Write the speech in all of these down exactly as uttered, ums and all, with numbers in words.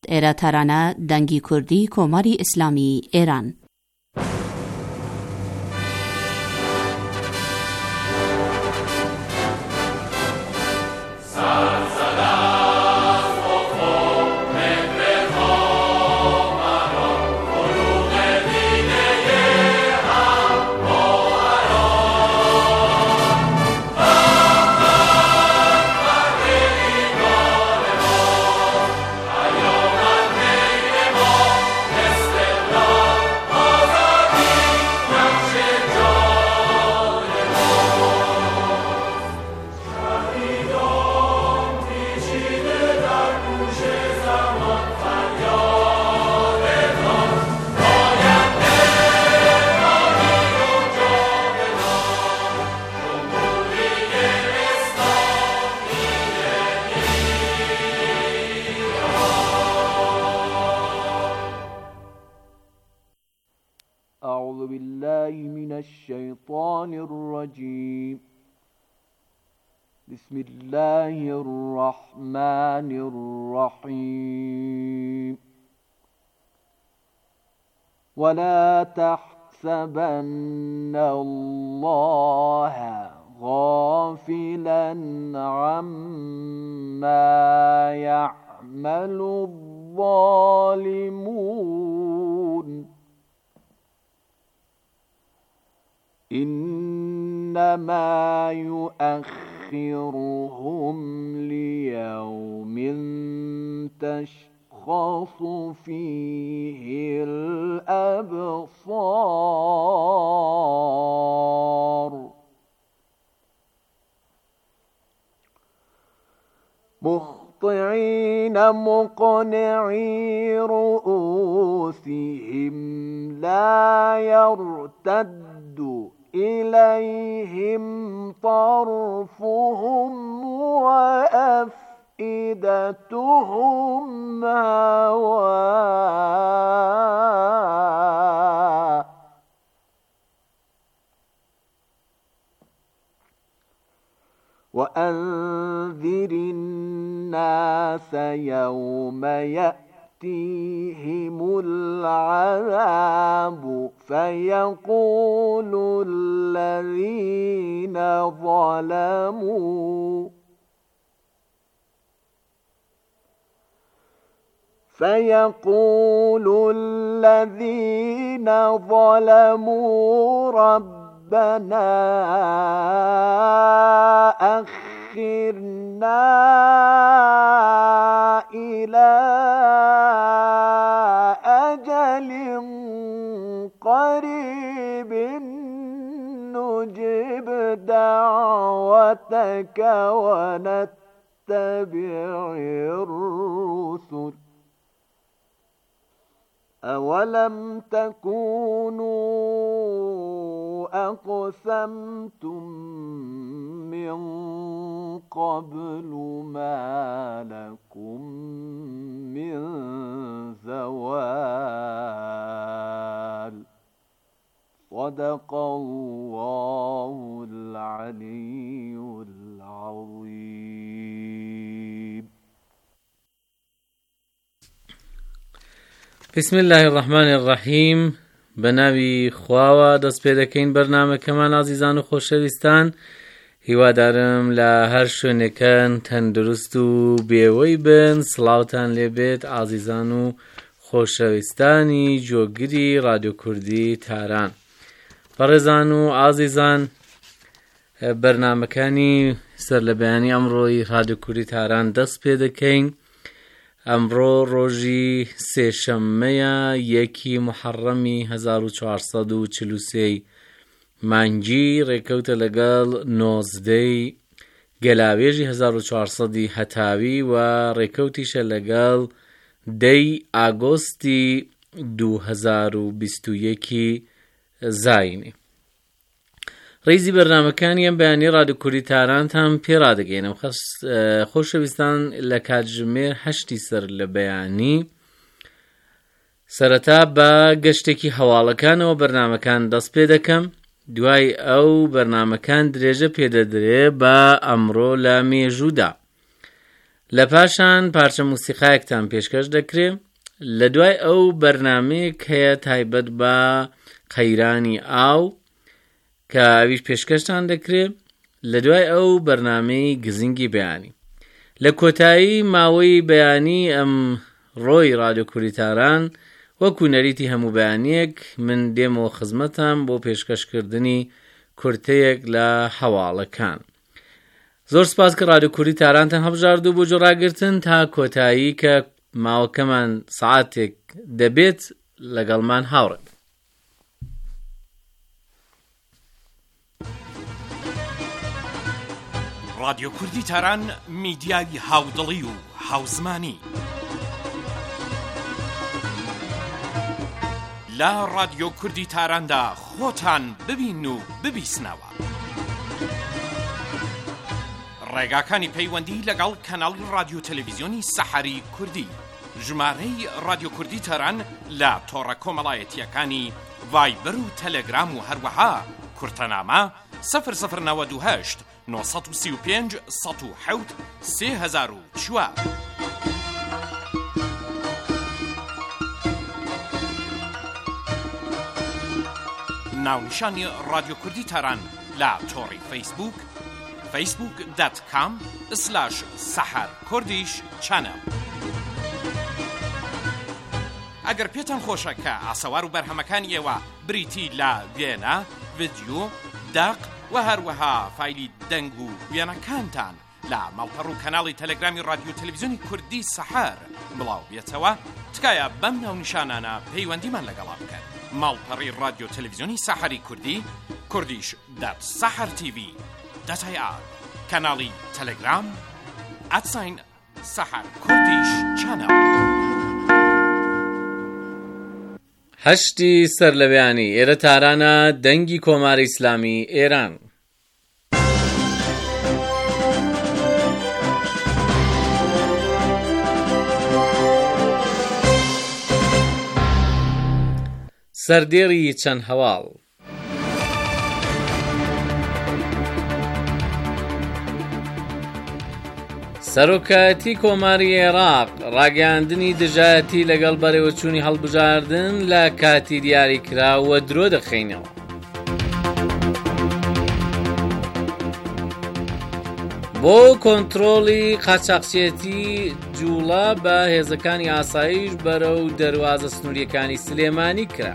ئێرە تەرانە دەنگی کوردی کۆماری ئیسلامی ئێران. أعوذ بالله من الشيطان الرجيم. بسم الله الرحمن الرحيم. ولا تحسبن الله غافلا عما يعمل الظالمون إنما يؤخرهم ليوم تشخص فيه الأبصار مهطعين مقنعي رؤوسهم لا يرتد إليهم طرفهم وأفئدتهم هواء وأنذر الناس يوم يأتيهم العذاب فيقول الذين ظلموا فيقول الذين ظلموا ربنا أخرنا إلى أجل قريب نجب دعوتك ونتبع الرسل أولم تكونوا أقسمتم من قبل ما لكم من زوال صدق الله العلي العظيم. بسم الله الرحمن الرحیم. بەناوی خواوە دەست پێ دەکەین بەرنامەکەمان ئازیزان و خۆشەویستان. هیوادارم لە هەر شوێنێکەن تەندروست و بێوەی بن. سڵاوتان لێبێت ئازیزان و خۆشەویستانی جۆگری رادیۆ کوردی تاران. بەڕێزان و ئازیزان، بەرنامەکانی سەر لە بەیانی ئەمڕۆی رادیۆ کوردی تاران دەست پێ دەکەین. ئەمڕۆ ڕۆژی سێشەممەیە یەکی محەڕەمی هەزار و چوارسەد و چل و سێ مانگی ڕێکەوتە لەگەڵ نۆزدەی گەلاوێژی هەزار و چوارسەدی هەتاوی و ڕێکەوتیشە لەگەڵ دەی ئاگۆستی دوو هەزار و بیست و یەکی زاینی. ڕێزی بەرنامەکانی ئەم بەیانی رادیۆ کوردی تارانتان پێڕادەگەینم. خۆشەویستان، لە کاتژمێر هەشتی سەر لە بەیانی سەرەتا بە گەشتێکی هەواڵەکانەوە بەرنامەکان دەست پێ دەکەم. دوای ئەو بەرنامەکان درێژە پێدەدرێ بە ئەمڕۆ لە مێژوودا. لە پاشان پارچە موسیقایەکتان پێشکەش دەکرێت لە دوای ئەو بەرنامەیەک هەیە تایبەت بە قەیرانی ئاو کە ئەویش پێشکەشتان دەکرێت لە دوای ئەو بەرنامەی گزینگی بەیانی. لە کۆتایی ماوەی بەیانی ئەم ڕۆی رادیۆ کوردیتاران وەکو نەریتی هەموو بەیانیەک من دێمەوە خزمەتم بۆ پێشکەشکردنی کورتەیەک لە هەواڵەکان. زۆر سپاس کە رادیۆ کوردیتارانتان هەبژاردوو بۆ جۆڕاگرتن تا کۆتایی کە ماوەکەمان سعاتێک دەبێت لەگەڵمان هاوڕێن. رادیۆ کوردیتاران میدیای هاودڵی و هاوزمانی لە رادیۆ کوردیتاراندا خۆتان ببین و ببیسنەوە. ڕێگاکانی پەیوەندی لەگەڵ کەناڵی رادیۆ تەلەڤیزیۆنی سەحەری کوردی، ژمارەی رادیۆ کوردیتاران لە تۆڕە کۆمەڵایەتیەکانی ڤایبەر و تەلەگرام و هەروەها کورتەنامە سەفر سەفر نەوەد و هەشت نۆ سەد و سی و پێنج سەد و حەوت سێ هەزار و چوار. ناونیشانی رادیۆ کوردیتاران لە تۆڕی فەیسبوک فەیسبوک دات کام سلاش سەحەر کوردیش چەنەڵ. ئەگەر پێتان خۆشە کە ئاسەوار و بەرهەمەکانی ئێوە بریتی لە وێنە، ڤیدیۆ، داق و هەروەها فایلی دەنگ و وێنەکانتان لە ماڵپەڕ و کەناڵی تەلەگرامی رادیۆ تەلەڤیزیۆنی کوردی سەحەر بڵاو بێتەوە، تکایە بەم ناونیشانانە پەیوەندیمان لەگەڵا بکەن. ماڵپەڕی رادیۆ تەلەڤیزیۆنی سەحەری کوردی، کوردیش دات سەحەر تیڤی دات ئای ئار، کەناڵی تەلەگرام ئەتساین سەحەر کوردیش چەنەڵ. هەشتی سەر لە بەیانی ئێرە تارانە دەنگی کۆماری ئیسلامی ئێران. سەردێڕی چەند هەواڵ. سەرۆکایەتی کۆماری عێراق ڕاگەیاندنی دژایەتی لەگەڵ بەڕێوەچوونی هەڵبژاردن لە کاتی دیاریکراوە درۆ دەخەینەوە. بۆ کۆنتڕۆڵی قاچاقچێتی جوڵە بە هێزەکانی ئاسایش بەرەو دەروازە سنووریەکانی سلێمانی کرا.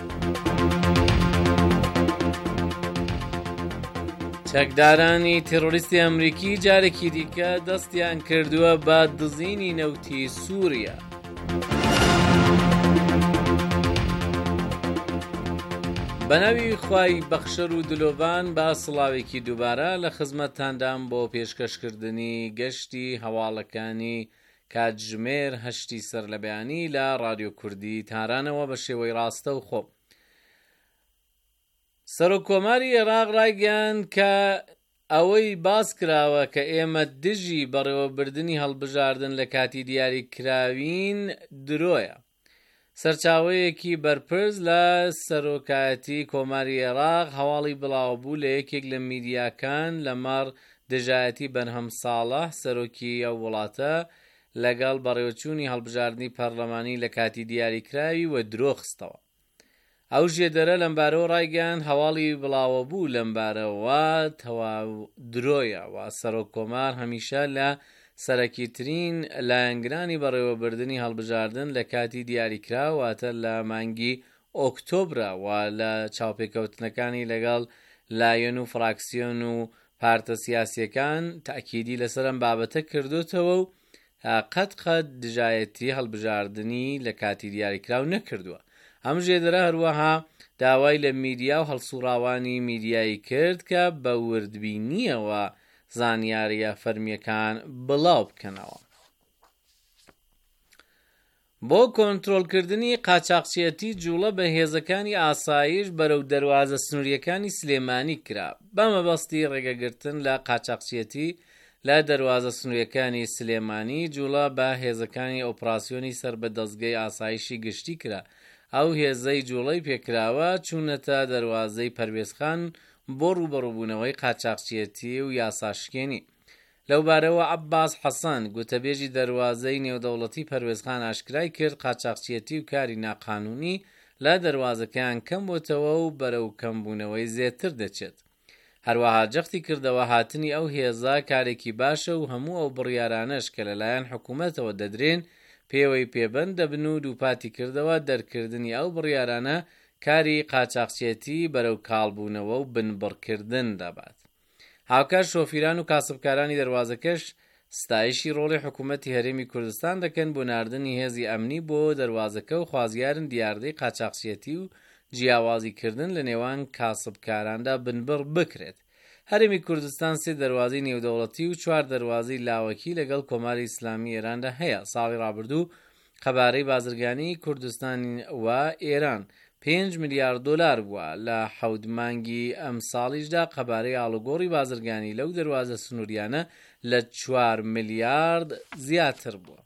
چەکدارانی تێرۆریستی ئەمریکی جارێکی دیکە دەستیان کردووە بە دزینی نەوتی سووریا. بەناوی خوای بەخشەر و دلۆڤان بە سڵاوێکی دووبارە لە خزمەتتاندام بۆ پێشکەشکردنی گەشتی هەواڵەکانی کاتژمێر هەشتی سەر لە بەیانی لە رادیۆ کوردی تارانەوە بە شێوەی ڕاستە و خۆ. سەرۆکۆماری عێراق ڕایگەیاند کە ئەوەی باس کراوە کە ئێمە دژی بەڕێوەبردنی هەڵبژاردن لە کاتی دیاریکراوین درۆیە. سەرچاوەیەکی بەرپرس لە سەرۆکایەتی کۆماری عێراق هەواڵی بڵاوبوو لە یەکێک لە میدیاکان لەمەڕ دژایەتی بەرهەم ساڵح سەرۆکی ئەو وڵاتە لەگەڵ بەڕێوەچوونی هەڵبژاردننی پەرلەمانی لە کاتی دیاریکراوی وە درۆ خستەوە. ئەو ژێدەرە لەمبارەوە ڕایگەیاند هەواڵی بڵاوەبوو لەمبارەوە تەواو درۆیە و سەرۆک کۆمار هەمیشە لە سەرەکیترین لایەنگرانی بەڕێوەبردننی هەڵبژاردن لە کاتی دیاریکرا واتە لە مانگی ئۆکتۆبرە و لە چاوپێکەوتنەکانی لەگەڵ لایەن و فراکسیۆن و پارتە سیاسیەکان تاکیدی لەسەر ئەم بابەتە کردوتەوە و قەت قەت دژایەتی هەڵبژاردننی لە کاتی دیاریکراو نەکردووە. ئەم ژێدەرە هەروەها داوای لە میدیا و هەڵسوڕاوانی میدیایی کرد کە بە وردبینیەوە زانیاریە فەرمیەکان بڵاو بکەنەوە. بۆ کۆنتڕۆڵکردنی قاچاقچێتی جوڵە بە هێزەکانی ئاسایش بەرەو دەروازە سنووریەکانی سلێمانی کرا. بەمەبەستی ڕێگەگرتن لە قاچاقچێتی لە دەروازە سنووریەکانی سلێمانی جوڵە بە هێزەکانی ئۆپراسیۆنی سەر بە دەستگای ئاسایشی گشتی کرا. ئەو هێزەی جوڵەی پێکراوە چوونەتە دەروازەی پەروێزخان بۆ ڕوبەڕووبوونەوەی قاچاقچێتی و یاساشکێنی. لەوبارەوە عەباس حەسەن گوتەبێژی دەواازەی نێودەوڵەتی پەروێزخان ئاشکرای کرد قاچاقچیەتی و کاری ناقانونی لە دەواازەکەیان کەم بۆتەوە و بەرەو کەمبوونەوەی زێتر دەچێت. هەروەها جەختی کردەوە هاتنی ئەو هێزە کارێکی باشە و هەموو ئەو بڕیارانەش کە لەلایەن حکوومەتەوە دەدرێن پێوەی پێبەند دەبن و دووپاتی کردەوە دەرکردنی ئەو بڕیارانە کاری قاچاقچیەتی بەرەو کاڵبوونەوە و بنبڕکردن دەبات. هاوکار شۆفیران و کاسبکارانی دەواازەکەش ستایشی ڕۆڵی حکوومەتی هەرێمی کوردستان دەکەن بۆ ناردنی هێزی ئەمنی بۆ دەواازەکە و خوازیارن دیاردەی قاچاقچیەتی و جیاوازیکردن لە نێوان کاسبکاراندا بنبڕ بکرێت. هەرێمی کوردستان سێ دەواازەی نێودەوڵەتی و چوار دەواازەی لاوەکی لەگەڵ کۆماری ئیسلامی ئێراندا هەیە. ساڵی ڕابردوو قەبارەی بازرگانی کوردستان و ئێران پێنج ملیار دۆلار بووە. لە حەوت مانگی ئەم ساڵیشدا قەبارەی ئاڵوگۆڕی بازرگانی لەو دەواازە سنووریانە لە چوار ملیارد زیاتر بووە.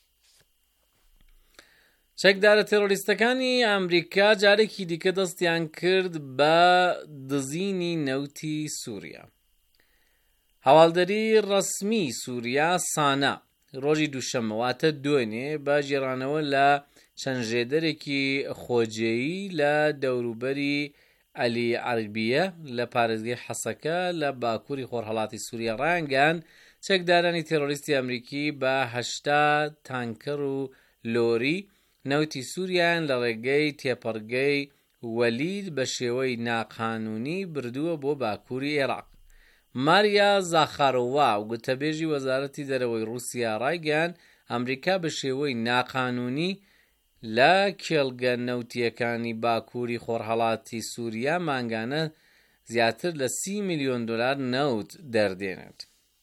چەکدارە تێرۆریستەکانی ئەمریکا جارێکی دیکە دەستیان کرد بە دزینی نەوتی سووریا. هەواڵدەری ڕەسمی سووریا سانا ڕۆژی دووشەمەواتە دوێنێ بە گێڕانەوە لە چەند ژێدەرێکی خۆجێیی لە دەوروبەری ئەلی عەربیە لە پارێزگای حەسەکە لە باکووری خۆرهەڵاتی سووریا ڕایانگەیاند چەکدارانی تێرۆریستی ئەمریکی بە هەشتا تانکەر و لۆری نەوتی سووریان لە ڕێگەی تێپەڕگەی وەلید بە شێوەی ناقانونی بردووە بۆ باکووری عێراق. ماریا زاخارۆوا و گوتەبێژی وەزارەتی دەرەوەی رووسیا ڕایگەیاند ئەمریکا بە شێوەی ناقانونی لە کێڵگە نەوتیەکانی باکووری خۆرهەڵاتی سووریا مانگانە زیاتر لە سی میلیۆن دۆلار نەوت دەردێنێت.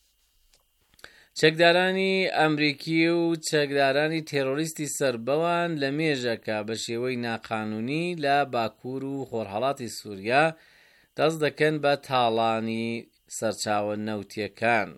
چەکدارانی ئەمریکی و چەکدارانی تێرۆریستی سەربەوان لە مێژەکە بە شێوەی ناقانونی لە باکوور و خۆرهەڵاتی سووریا دەست دەکەن بە تاڵانی سەرچاوە نەوتیەکان.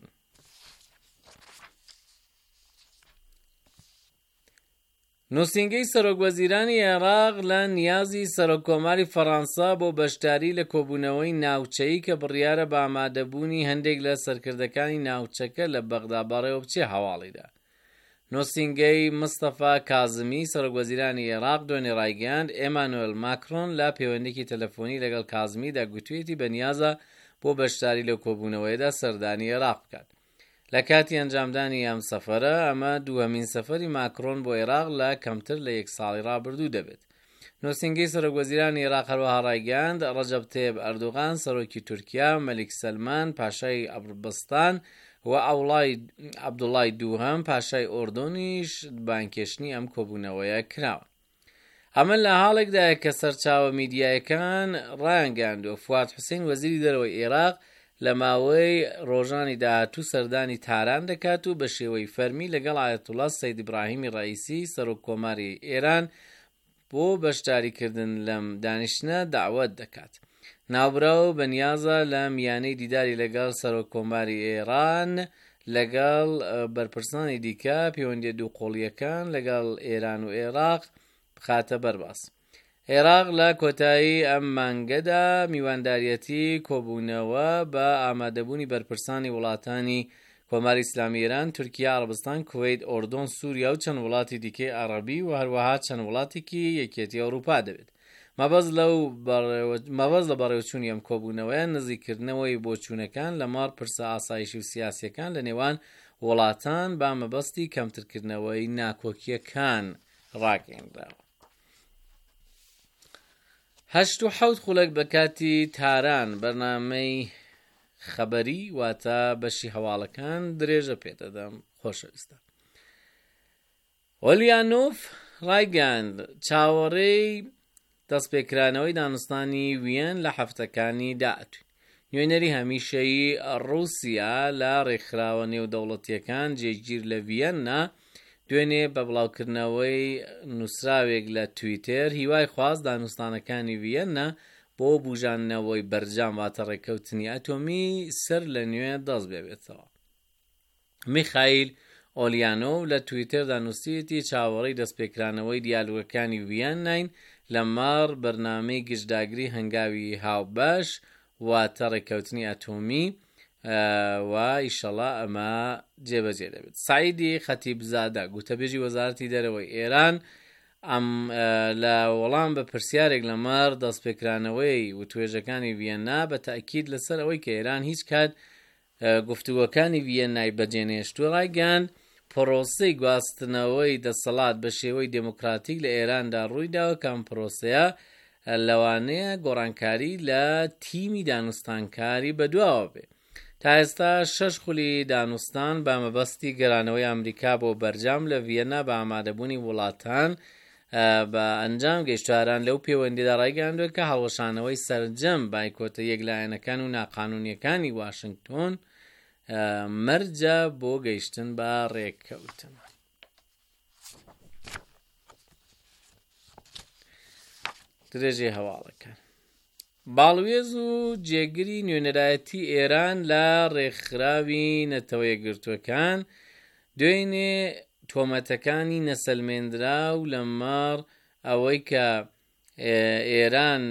نووسینگەی سەرۆکوەزیرانی عێراق لە نیازی سەرۆککۆماری فەڕەنسا بۆ بەشداری لە کۆبوونەوەی ناوچەیی کە بڕیارە بە ئامادەبوونی هەندێک لە سەرکردەکانی ناوچەکە لە بەغدا بەڕێوە بچێ هەواڵیدا. نووسینگەی مستەفا کازمی سەرۆکوەزیرانی عێراق دوێنێ ڕایگەیاند ئێمانوئێل ماکرۆن لە پەیوەندێکی تەلەفۆنی لەگەڵ کازمیدا گوتوویەتی بەنیازە بۆ بەشداری لە کۆبوونەوەیدا سەردانی عێراق بکات. لە کاتی ئەنجامدانی ئەم سەفەرە ئەمە دووهەمین سەفەری ماکرۆن بۆ عێراق لە کەمتر لە یەک ساڵی ڕابردوو دەبێت. نووسینگەی سەرۆکوەزیرانی عێراق هەروەها ڕایگەیاند ڕەجەب تەیب ئەردوغان سەرۆکی تورکیا، مەلیک سەلمان پاشای عەربستان و عەبدوڵای دووهەم پاشای ئۆردۆنیش بانکێشنی ئەم کۆبوونەوەیە کراوە. ئەمە لە حاڵێکدایە کە سەرچاوە میدیایەکان ڕایانگەاندووە فواد حوسێن وەزیری دەرەوەی عێراق لە ماوەی ڕۆژانی داهاتوو سەردانی تاران دەکات و بە شێوەی فەرمی لەگەڵ ئایەتوڵا سەید ئیبراهیمی ڕەئیسی سەرۆککۆماری ئێران بۆ بەشداریکردن لەم دانیشتنە داوەت دەکات. ناوبراو بەنیازە لە میانەی دیداری لەگەڵ سەرۆککۆماری ئێران لەگەڵ بەرپرسانی دیکە پەیوەندی دووقۆڵیەکان لەگەڵ ئێران و عێراق بخاتە بەرباس. عێراق لە کۆتایی ئەم مانگەدا میوانداریەتی کۆبوونەوە بە ئامادەبوونی بەرپرسانی وڵاتانی کۆماری ئیسلامی ئێران، تورکیا، عەربستان، کوێیت، ئۆردۆن، سووریا و چەند وڵاتی دیکەی عەرەبی و هەروەها چەند وڵاتێکی یەکێتی ئەوروپا دەبێت. مەبەست لە بەڕێوەچوونی ئەم کۆبوونەوەیە نزیکردنەوەی بۆچوونەکان لە ماڕ پرسە ئاسایشی و سیاسیەکان لە نێوان وڵاتان با مەبەستی کەمترکردنەوەی ناکۆکیەکان ڕاگەیەندراوە. هەشت و حەوت خولەک بە کاتی تاران بەرنامەی خەبەری واتە بەشی هەواڵەکان درێژە پێدەدەم. خۆشەویستە. ئۆلیانۆف ڕایگەاند چاوەڕێی دەستپێکرانەوەی دانوستانی ویەن لە هەفتەکانی داهاتوو. نوێنەری هەمیشەیی ڕووسیا لە ڕێکخراوە نێودەوڵەتیەکان جێگیر لە ڤیەننا دوێنێ بە بڵاوکردنەوەی نووسراوێک لە تویتر هیوای خواست دانوستانەکانی ڤیەننا بۆ بوژاننەوەی بەرجام واتە ڕێککەوتنی ئەتۆمی سەر لە نوێ دەست بێتەوە. میخائیل ئۆلیانۆڤ لە تویتردا نووسیەتی چاوەڕێی دەستپێکرانەوەی دیالۆگەکانی ڤیەنناین لە ماڕ بەرنامەی گشتداگری هەنگاوی هاوبەش واتە ڕێککەوتنی ئەتۆمی و ئیشەڵا ئەمە جێبەجێ دەبێت. سعیدی خەتیبزادە گوتەبێژی وەزارەتی دەرەوەی ئێران ئەم لە وەڵام بە پرسیارێک لەمەڕ دەستپێکرانەوەی و توێژەکانی ڤیەننا بە تاکید لەسەر ئەوەی کە ئێران هیچ کات گفتوگۆکانی ڤیەننای بەجێنێشتووە ڕایگەاند پرۆسەی گواستنەوەی دەسەڵات بە شێوەی دموکراتیک لە ئێراندا ڕوویداوە کەم پرۆسەیە لەوانەیە گۆڕانکاری لە تیمی دانوستانکاری بەدواوە بێ. تا ئێستا شەش خولی دانوستان بە مەبەستی گەرانەوەی ئەمریکا بۆ بەرجام لە ڤیەننا بە ئامادەبوونی وڵاتان بە ئەنجام گەیشتواران لەو پەیوەندیدا ڕایگەاندووە کە هەڵوەشانەوەی سەرجەم بایکۆتە یەکلایەنەکان و ناقانونیەکانی واشنگتۆن مەرجە بۆ گەیشتن بە ڕێککەوتن. درێژێ هەواڵەکان باڵوێز و جێگری نوێنەرایەتی ئێران لە ڕێکخراوی نەتەوە یەکگرتووەکان دوێنێ تۆمەتەکانی نەسەلمێنرا و لەمەڕ ئەوەی کە ئێران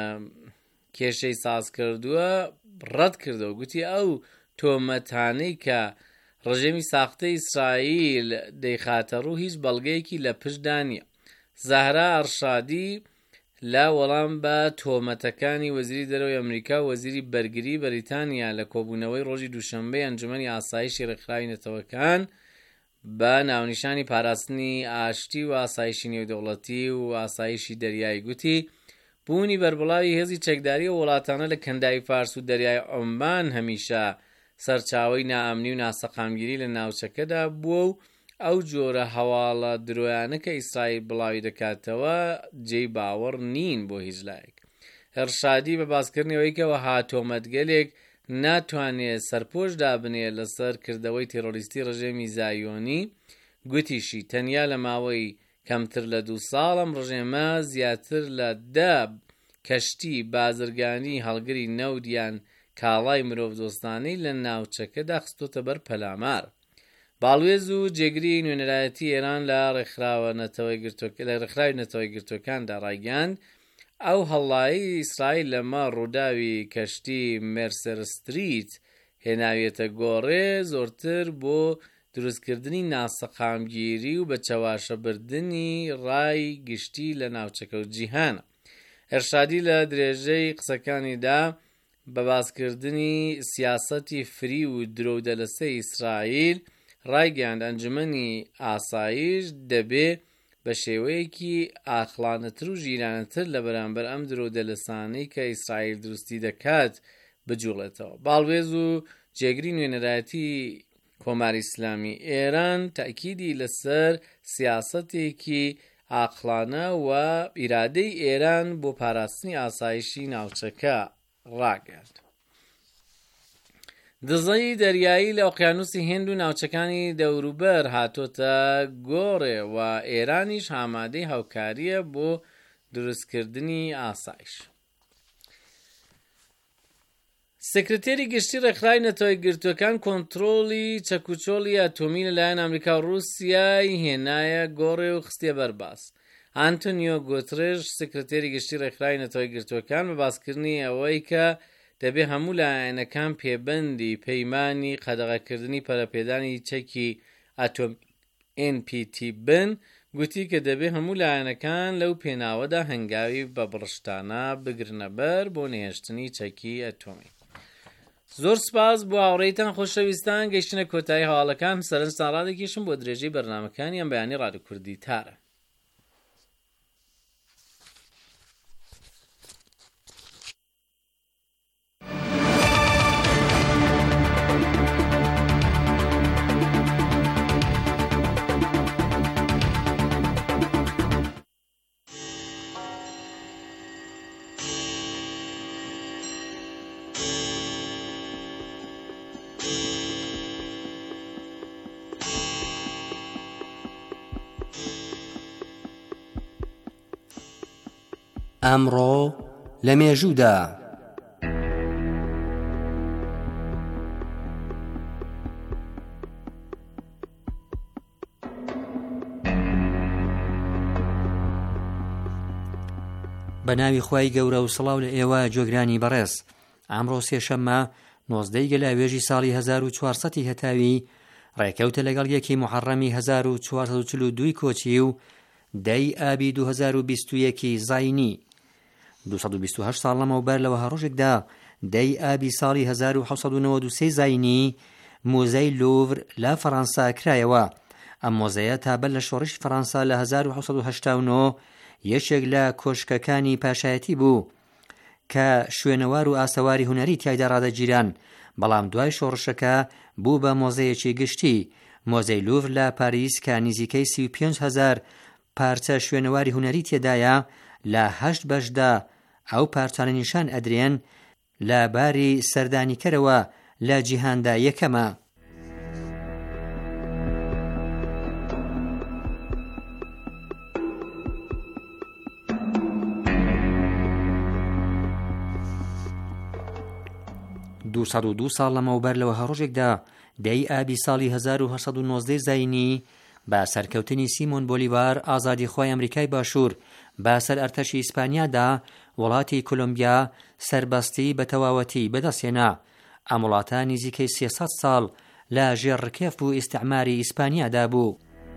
کێشەی ساز کردووە ڕەت کردەوە. گوتی ئەو تۆمەتانەی کە ڕژێمی ساختەی ئیسرائیل دەیخاتە ڕوو هیچ بەڵگەیەکی لە پشتدا نییە. زاهرا ئەرشادی لا وەڵام بە تۆمەتەکانی وەزیری دەرەوەی ئەمریکا و وەزیری بەرگری بەریتانیا لە کۆبوونەوەی ڕۆژی دووشەمبەی ئەنجومەنی ئاسایشی ڕێکخراوی نەتەوەکان بە ناونیشانی پاراستنی ئاشتی و ئاسایشی نێودەوڵەتی و ئاسایشی دەریایی گوتی بوونی بەربڵاوی هێزی چەکداری و وڵاتانە لە کەنداوی فارس و دەریای عۆمان هەمیشە سەرچاوەی نائەمنی و ناسەقامگیری لە ناوچەکەدا بووە و ئەو جۆرە هەواڵە درۆیانە کە ئیسرائیل بڵاوی دەکاتەوە جێی باوەڕ نین بۆ هیچ لایەک. هەرشادی بە باسکردنەوەی کەەوە هاتۆمەتگەلێک ناتوانێت سەرپۆش دابنێ لەسەر کردەوەی تێرۆریستی ڕژێمی زایۆنی گوتیشی تەنیا لە ماوەی کەمتر لە دوو ساڵم ڕژێمە زیاتر لە دە کەشتی بازرگانی هەڵگری نەودیان کاڵای مرۆڤ دۆستانەی لە ناوچەکەدا خستۆتە بەر پەلامار. باڵوێز و جێگری نوێنەرایەتی ئێران لە ڕێکخراوی نەتەوەی گرتوەکاندا ڕایگەاند ئەو هەڵایی ئیسرائیل لەمە ڕووداوی کەشتی مێرسەر ستریت هێناویەتە گۆڕێ زۆرتر بۆ دروستکردنی ناسەقامگیری و بە چەواشەبردنی ڕای گشتی لە ناوچەکە و جیهانە. هەرشادی لە درێژەی قسەکانیدا بە باسکردنی سیاسەتی فری و درۆدەلەسەی ئیسرائیل ڕایگەاند ئەنجومەنی ئاسایش دەبێ بە شێوەیەکی ئاخڵانەتر و ژیرانەتر لە بەرامبەر ئەم درۆدەلەسانەی کە ئیسرائیل دروستی دەکات بجوڵێتەوە. باڵوێز و جێگری نوێنەرایەتی کۆماری ئیسلامی ئێران تاکیدی لەسەر سیاسەتێکی ئاقلانە و ئیرادەی ئێران بۆ پاراستنی ئاسایشی ناوچەکە ڕاگەاند. دزەی دەریایی لە ئۆقیانوسی هێند و ناوچەکانی دەوروبەر هاتۆتە گۆڕێ و ئێرانیش ئامادەی هاوکاریە بۆ دروستکردنی ئاسایش. سکرتێری گشتی ڕێکخراوی نەتەوەی گرتوەکان کۆنتڕۆڵی چەکوچۆڵی ئەتۆمی لەلایەن ئەمریکا و رووسیای هێنایە گۆڕێ و خستیە بەرباس. ئانتۆنیۆ گۆترێژ سکرتێری گشتی ڕێکخراوی نەتەوەی گرتوەکان بە باسکردنی ئەوەی کە دەبێ هەموو لایەنەکان پێبەندی پەیمانی قەدەغەکردنی پەرەپێدانی چەکی ئەتۆم ئێن پی تی بن گوتی کە دەبێ هەموو لایەنەکان لەو پێناوەدا هەنگاوی بە بڕشتانە بگرنە بەر بۆ نێهێشتنی چەکی ئەتۆمی. زۆر سپاس بۆ هاوڕێیتان خۆشەویستان. گەیشتنە کۆتایی هەواڵەکان سەرنجتان ڕادەکێشم بۆ درێژەی بەرنامەکانی ئەم بەیانی ڕادیۆ کوردی تارە. ئەمڕۆ لە مێژوودا بە ناوی خوای گەورە و سڵاو لە ئێوە جۆگرانی بەڕێز. ئەمڕۆ سێشەممە نۆزدەی گەلاوێژی ساڵی هەزار و چوارسەدی هەتاوی ڕێکەوتە لەگەڵ یەکی محەڕەمی هەزار و چوارسەد و چل و دوو کۆچی و دەی ئابی دوو هەزار و بیست و یەکی زاینی. دووسەد و بیست و هەشت ساڵ لەمەوبەر لەوە هەڕۆژێکدا دەی ئابی ساڵی هەزار و حەوسەد و نەوەد و سێ زاینی مۆزەی لۆڤر لە فەڕەنسا کرایەوە. ئەم مۆزەیە تابەت لە شۆڕشی فەڕەنسا لە هەزار و حەوسەد و هەشتا و نۆ یەکێک لە کۆشکەکانی پاشایەتی بوو کە شوێنەوار و ئاسەواری هونەری تیایدا ڕادەگیران، بەڵام دوای شۆڕشەکە بوو بە مۆزەیەکی گشتی. مۆزەی لۆڤر لە پاریس کە نزیکەی سی و پێنج هەزار پارچە شوێنەواری هونەری تێدایە لە هەشت بەشدا ئەو پارچانە نیشان ئەدرێن لە باری سەردانیکەرەوە لە جیهاندا یەکەمە. دووسەد و دوو ساڵ لەمەوبەر لەوە هەڕۆژێکدا دەی ئابی ساڵی هەزار و هەشت سەد و نۆزدە زاینی بە سەرکەوتنی سیمۆن بۆلیڤار ئازادیخوای ئەمریکای باشوور بەسەر ئەرتەشی ئیسپانیادا وڵاتی کۆلۆمبیا سەربەستی بە تەواوەتی بەدەستهێنا. ئەم وڵاتە نزیکەی سێسەد ساڵ لە ژێڕکێف و ئیستیعماری ئیسپانیادا بوو.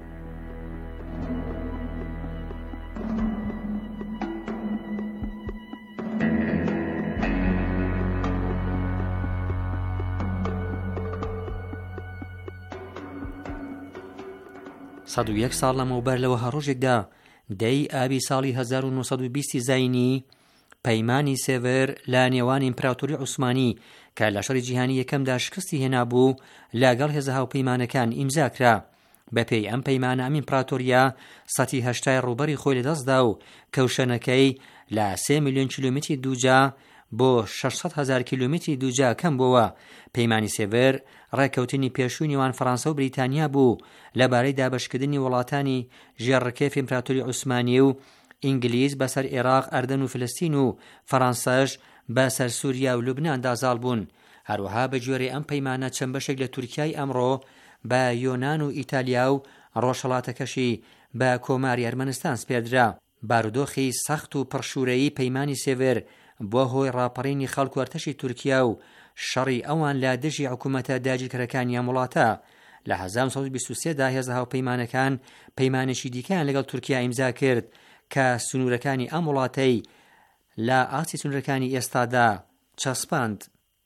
سەد و یەک ساڵ لەمەوبەر لەوە هەڕۆژێکدا دەی ئابی ساڵی هەزار و نۆسەد و بیست زاینی پەیمانی سێڤر لە نێوان ئیمپراتۆری عوسمانی کە لە شەڕی جیهانی یەکەمدا شکستی هێنابوو لەگەڵ هێزە هاوپەیمانەکان ئیمزاکرا. بەپێی ئەم پەیمانە ئەم ئیمپراتۆریە سەتی هەشتای ڕووبەری خۆی لەدەستدا و کەوشەنەکەی لە سێ میلیۆن کیلۆمتری دووجا بۆ شەشسەد هەزار کیلۆمتری دووجا کەم بووە. پەیمانی سێڤر ڕێکەوتنی پێشووی نێوان فەڕەنسا و بریتانیا بوو لەبارەی دابەشکردنی وڵاتانی ژێڕکێف ئیمپراتۆری عوسمانی و ئینگلیز بەسەر عێراق، ئەردەن و فلستین و فەڕەنساش بەسەر سووریا و لوبنان دازاڵ بوون. هەروەها بە گوێرەی ئەم پەیمانە چەند بەشێک لە تورکیای ئەمڕۆ بە یۆنان و ئیتالیا و ڕۆژهەڵاتەکەشی بە کۆماری ئەرمەنستان سپێردرا. بارودۆخی سەخت و پڕشورەیی پەیمانی سێڤر بۆ هۆی ڕاپەڕینی خەڵک و ئەرتەشی تورکیا و شەڕی ئەوان لە دژی حکوومەتە داگیرکەرەکانی ئەم وڵاتە. لە هەزار و سەد و بیست و سێ دا هێزە هاوپەیمانەکان پەیمانێکی دیکەیان لەگەڵ تورکیا ئیمزا کرد کە سنوورەکانی ئەم وڵاتەی لە ئاسی سنوورەکانی ئێستادا چەسپاند.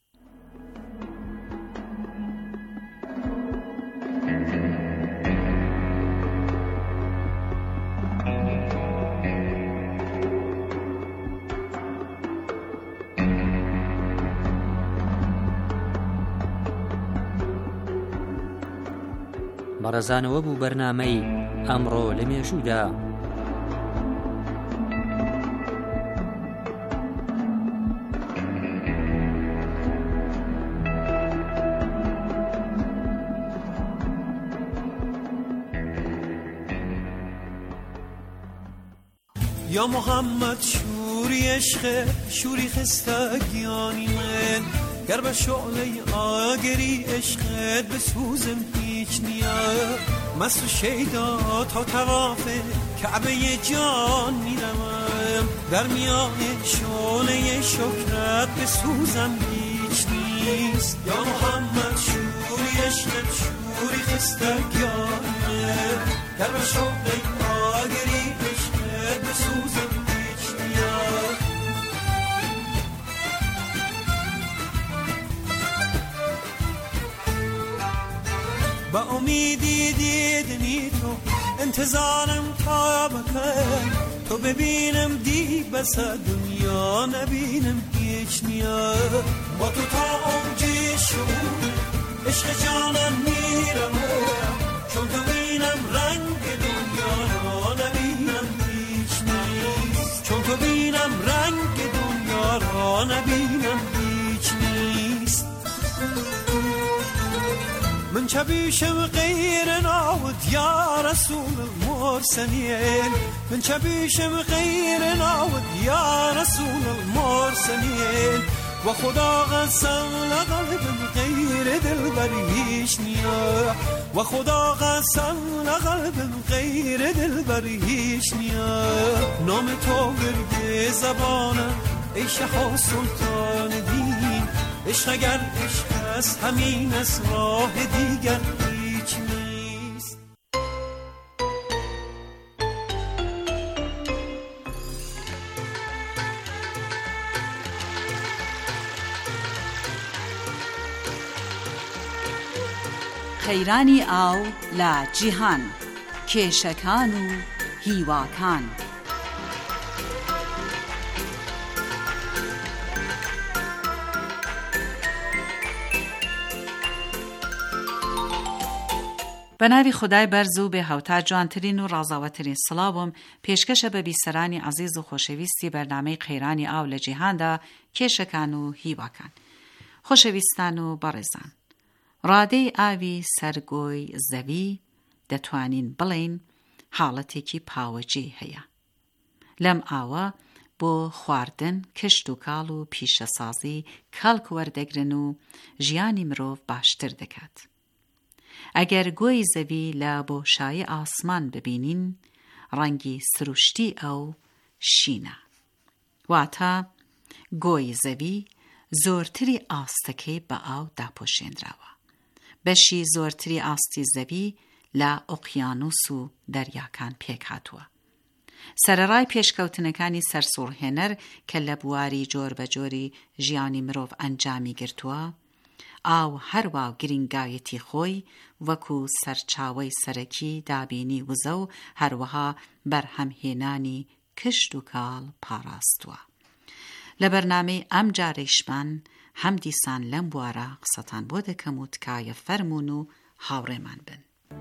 بەڕێزانەوە بوو بەرنامەی ئەمڕۆ لە مێژوودا. یا محمد شوری عشق شوری خستگیانی من گر به شعله آگری عشقت بسوزم هیچ نیاد مست و شیدا تا طواف کعبه جان میرم در میان شعله شکرت بسوزم هیچ نیست. یا محمد شوری عشقت شوری خستگیانی من گر به شعله آگری عشقت بسوزم هیچ نیاد. با امیدی دیدنی تو انتظارم تا بکن تو ببینم دی بس دنیا نبینم هیچ نیاد. با تو تا اونجی شد عشق جانم میرم چون تو بینم رنگ دنیا را نبینم هیچ نیست. چون تو بینم رنگ دنیا را نبینم هیچ نیست. من چبیشم غیر ناود یا رسول المرسلین من چبیشم غیر ناود یا رسول المرسلین و خدا قسم لقلبم غیر دلبر هیچ نیا و خدا قسم لقلبم غیر دلبر هیچ نیا. نام تو ورد زبانم ای شاه سلطان دین عشق اگر عشق است همین از راه دیگر هیچ نیست. قەیرانی ئاو لە جیهان، کێشەکان و هیواکان. بە ناوی خودای بەرز و بێ هەوتا جوانترین و ڕازاوەترین سڵاوم پێشکەشە بە بیسەرانی عەزیز و خۆشەویستی بەرنامەی قەیرانی ئاو لە جیهاندا، کێشەکان و هیواکان. خۆشەویستان و بەڕێزان، ڕادەی ئاوی سەرگۆی زەوی دەتوانین بڵێن حاڵەتێکی پاوەجێ هەیە. لەم ئاوە بۆ خواردن، کشت و کاڵ و پیشەسازی کەڵک وەردەگرن و ژیانی مرۆڤ باشتر دەکات. ئەگەر گۆی زەوی لە بۆشایی ئاسمان ببینین، ڕەنگی سروشتی ئەو شینە، واتە گۆی زەوی زۆرتری ئاستەکەی بە ئاو داپۆشێنراوە. بەشی زۆرتری ئاستی زەوی لە ئۆقیانوس و دەریاکان پێک هاتووە. سەرەڕای پێشکەوتنەکانی سەرسوڕهێنەر کە لە بواری جۆر بە جۆری ژیانی مرۆڤ ئەنجامی گرتووە، ئاو هەروە گرنگایەتی خۆی وەکو سەرچاوەی سەرەکی دابینی وزە و هەروەها بەرهەمهێنانی کشت و کاڵ پاراستووە. لە بەرنامەی ئەم جارەیشمان هەم دیسان لەم بوارە قسەتان بۆ دەکەم و تکایە فەرمون و هاوڕێمان بن.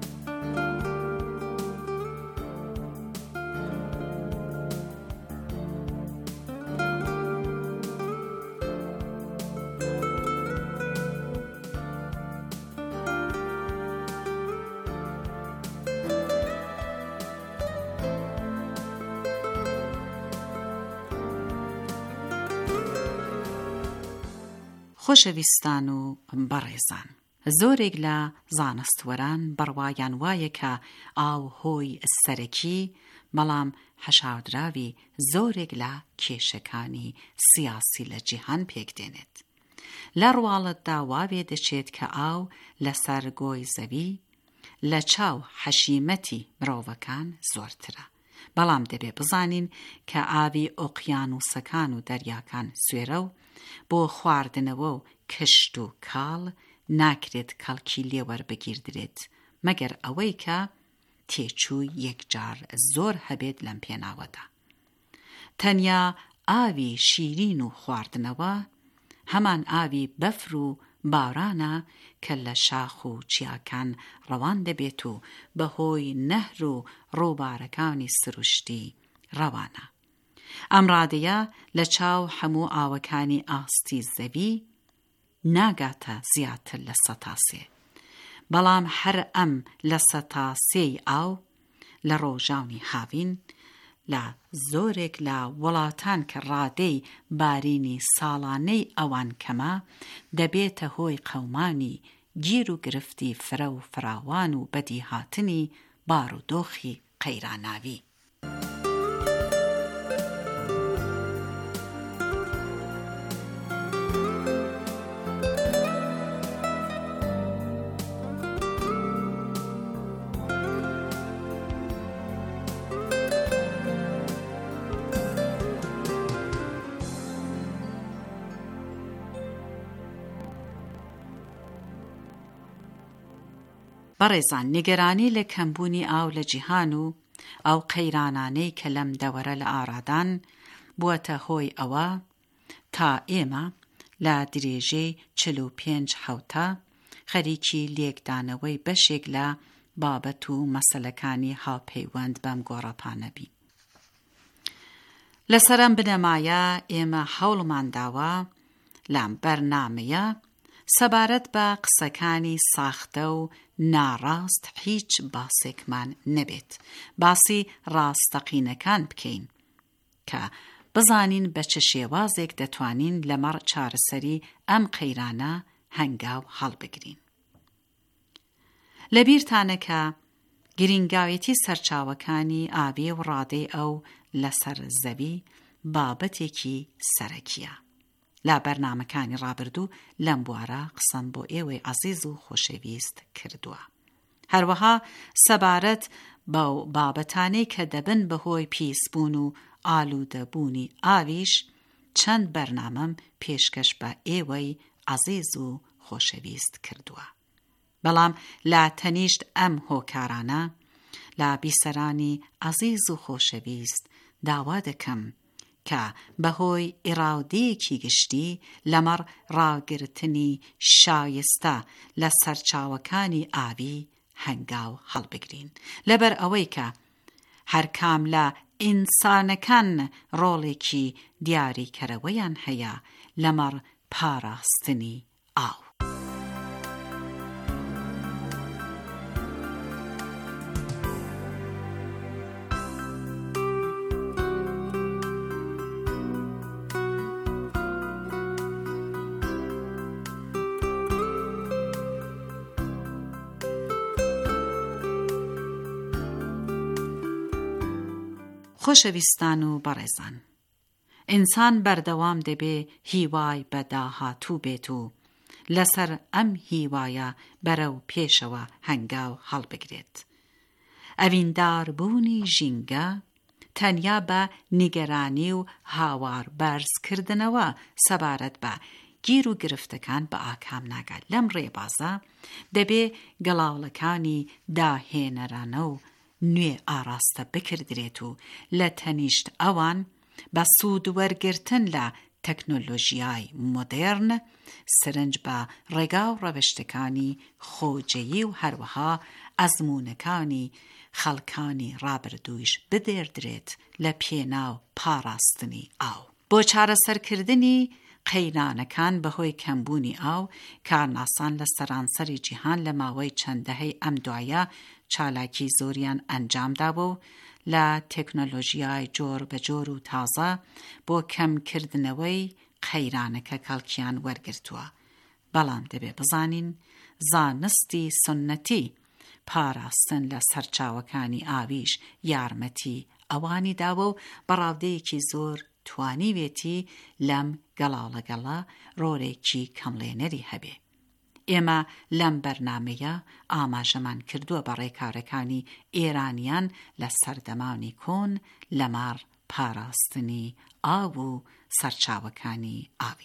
خۆشەویستان و بەڕێزان، زۆرێک لە زانستوەران بڕوایان وایە کە ئاو هۆی سەرەکی بەڵام هەشاردراوی زۆرێک لە کێشەکانی سیاسی لە جیهان پێکدێنێت. لە ڕواڵەتدا وابێ دەچێت کە ئاو لەسەر گۆی زەوی لە چاو حەشیمەتی مرۆڤەکان زۆرترە، بەڵام دەبێ بزانین کە ئاوی ئۆقیانوسەکان و دەریاکان سوێرە و بۆ خواردنەوە و کشت و کاڵ ناکرێت کەڵکی لێوەربگیردرێت، مەگەر ئەوەی کە تێچووی یەکجار زۆر هەبێت لەم پێناوەدا. تەنیا ئاوی شیرین و خواردنەوە هەمان ئاوی بەفر و بارانە کە لە شاخ و چیاکان ڕەوان دەبێت و بەهۆی نەهر و ڕووبارەکانی سروشتی ڕەوانە. ئەم ڕادەیە لە چاو هەموو ئاوەکانی ئاستی زەوی ناگاتە زیاتر لە سەتاسێ، بەڵام هەر ئەم لە سەتاسێی ئاو لە ڕۆژاونی هاوین لە زۆرێک لە وڵاتان کە ڕادەی بارینی ساڵانەی ئەوان کەمە دەبێتە هۆی قەومانی گیر و گرفتی فرە و فراوان و بەدی هاتنی بارودۆخی قەیراناوی. بەڕێزان، نیگەرانی لە کەمبوونی ئاو لە جیهان و ئەو قەیرانانەی کە لەم دەوەرە لە ئارادان بووەتە هۆی ئەوە تا ئێمە لە درێژەی چل و پێنج حەوتە خەریکی لێکدانەوەی بەشێک لە بابەت و مەسەلەکانی هاوپەیوەند بەم گۆڕەپانە بین. لەسەرم بنەمایە ئێمە هەوڵمان داوە لەم بەرنامەیە سەبارەت بە قسەکانی ساختە و ناڕاست هیچ باسێکمان نەبێت، باسی ڕاستەقینەکان بکەین کە بزانین بە چه شێوازێک دەتوانین لەمەڕ چارەسەری ئەم قەیرانە هەنگاو هەڵبگرین. لەبیرتانە کە گرنگاوێتی سەرچاوەکانی ئاوی و ڕادەی ئەو لەسەر زەوی بابەتێکی سەرەکیە. لا بەرنامەکانی ڕابردوو لەم بوارە قسەم بۆ ئێوەی عەزیز و خۆشەویست کردووە. هەروەها سەبارەت بەو بابەتانەی کە دەبن بەهۆی پیسبوون و ئالوودەبوونی ئاویش چەند بەرنامەم پێشکەش بە ئێوەی عەزیز و خۆشەویست کردووە. بەڵام لا تەنیشت ئەم هۆکارانە لا بیسەرانی عەزیز و خۆشەویست داوا دەکەم کە بەهۆی ئیراودەیەکی گشتی لەمەڕ ڕاگرتنی شایستە لە سەرچاوەکانی ئاوی هەنگاو هەڵبگرین، لەبەر ئەوەی کە هەر کام لە ئینسانەکان ڕۆڵێکی دیاریکەرەوەیان هەیە لەمەڕ پاراستنی ئاو. خۆشەویستان و بەڕێزان، ئینسان بەردەوام دەبێ هیوای بەداهاتوو بێت و لەسەر ئەم هیوایە بەرەو پێشەوە هەنگاو هەڵبگرێت. ئەوینداربوونی ژینگە تەنیا بە نیگەرانی و هاوار بەرزکردنەوە سەبارەت بە گیر و گرفتەکان بە ئاکام ناگات. لەم ڕێبازە دەبێ گەڵاوڵەکانی داهێنەرانە و نوێ ئاراستە بکردرێت و لە تەنیشت ئەوان بە سوود وەرگرتن لە تەکنۆلۆژیای مۆدێرن سرنج بە ڕێگا و ڕەوشتەکانی خۆجەیی و هەروەها ئەزموونەکانی خەڵکانی ڕابردوویش بدێردرێت لە پێناو پاراستنی ئاو. بۆ چارەسەرکردنی قەیرانەکان بەهۆی کەمبوونی ئاو، کارناسان لە سەرانسەری جیهان لە ماوەی چەند دەهەی ئەم دوایە چالاکی زۆریان ئەنجامدابوو و لە تەکنۆلۆژیای جۆر بە جۆر و تازە بۆ کەمکردنەوەی قەیرانەکە کەڵکیان وەرگرتووە. بەڵام دەبێ بزانین زانستی سنەتی پاراستن لە سەرچاوەکانی ئاویش یارمەتی ئەوانی داوە و بەڕاودەیەکی زۆر توانیوێتی لەم گەڵاڵەگەڵە ڕۆرێکی کەمڵێنەری هەبێ. ئێمە لەم بەرنامەیە ئاماژەمان کردووە بە ڕێکارەکانی ئێرانیان لە سەردەمانی کۆن لەمار پاراستنی ئاو و سەرچاوەکانی ئاوی.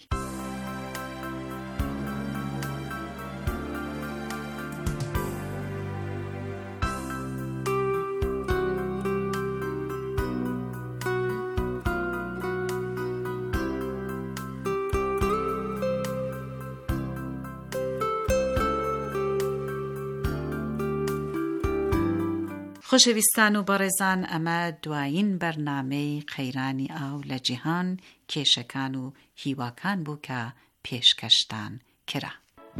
خۆشەویستان و بەڕێزان، ئەمە دوایین بەرنامەی قەیرانی ئاو لە جیهان کێشەکان و هیواکان بوو کە پێشکەشتان کرا.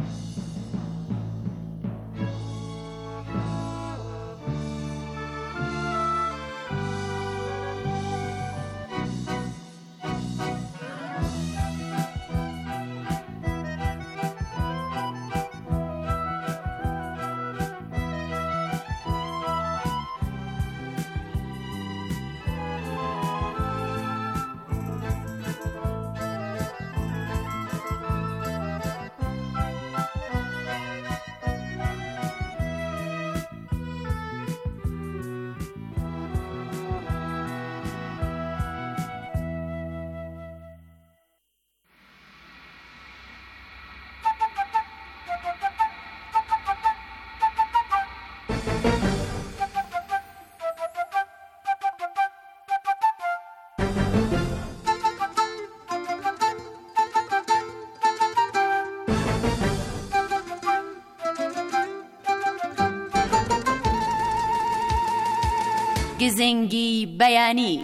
گزنگی بەیانی.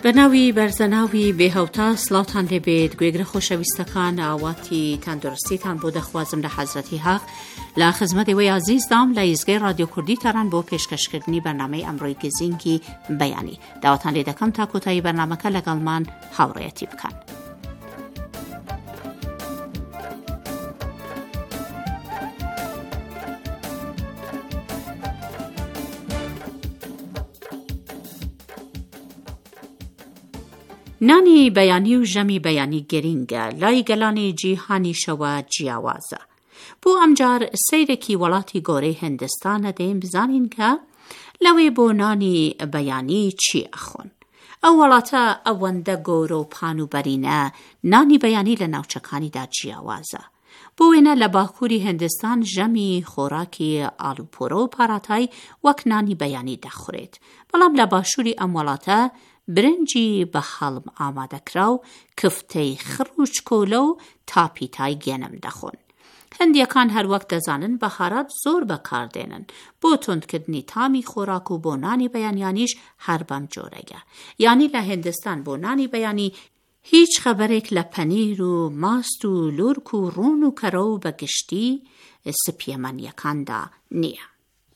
بەناوی بەرزەناوی بێهەوتا سڵاوتان لێبێت گوێگرە خۆشەویستەکان ئاواتی تەندروستیتان بۆ دەخوازم لە حەزرەتی حەق لە خزمەتەوەی عزیزدام لە ئیزگەی رادیۆ کوردی تاران بۆ پێشکەشکردنی بەرنامەی ئەمڕۆی گزینگی بەیانی داواتان لێ دەکەم تا کۆتایی بەرنامەکە لەگەڵمان هاوڕێیەتی بکەن. نانی بەیانی و ژەمی بەیانی گرینگە لای گەلانی جیهانیشەوە جیاوازە. بۆ ئەمجار سەیرێکی وڵاتی گۆرەی هندستانە دەین بزانین کە لەوێ بۆ نانی بەیانی چی ئەخۆن. ئەو وڵاتە ئەوەندە گۆرە و پان و بەرینە نانی بەیانی لە ناوچەکانیدا جیاوازە. بۆ وێنە لە باکووری هندستان ژەمی خۆراکی ئالوپۆرە و پاراتای وەک نانی بەیانی دەخورێت. بەڵام لە باشووری ئەم وڵاتە برنجی بە هەڵم ئامادەکرا و کفتەی خڕوچ کۆلە و تاپیتای گێنم دەخۆن. هەندیەکان هەروەک دەزانن بەهارات زۆر بەکاردێنن بۆ تۆندکردنی تامی خۆراک و بۆ نانی بەیانیانیش هەر بەم جۆرەیە. یانی لە هندستان بۆ نانی بەیانی هیچ خەبەرێک لە پەنیر و ماست و لورک و ڕون و کەرە و بەگشتی سپیەمەنیەکاندا نییە.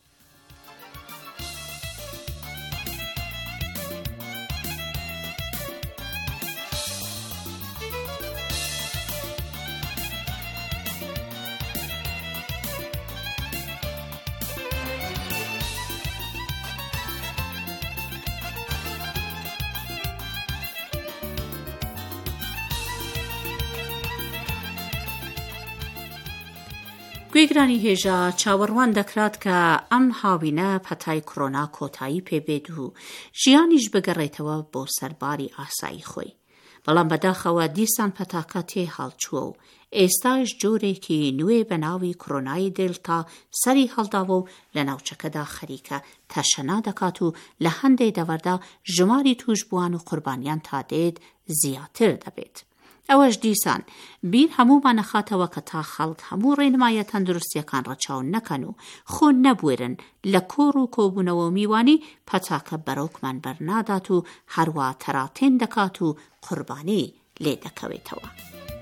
گوێگرانی هێژە چاوەڕوان دەکرات کە ئەم هاوینە پەتای کۆڕۆنا کۆتایی پێبێت و ژیانیش بگەڕێتەوە بۆ سەرباری ئاسایی خۆی. بەڵام بەداخەوە دیسان پەتاکە تێ هەڵچووە و ئێستاش جۆرێکی نوێ بە ناوی کۆڕۆنای دێڵتا سەری هەڵداوە و لە ناوچەکەدا خەریکە تەشەنا دەکات و لە هەندێک دەوەردا ژماری توشبووان و قوربانیان تا دێت زیاتر دەبێت. ئەوەش دیسان بیر هەموومان نەخاتەوە کە تا خەڵک هەموو ڕێنمایە تەندروستیەکان ڕەچاو نەکەن و خۆ نەبوێرن لە کۆڕ و کۆبوونەوە و میوانی پەتاکە بەرەوکمان بەرنادات و هەروە تەراتێن دەکات و قوربانی لێ دەکەوێتەوە.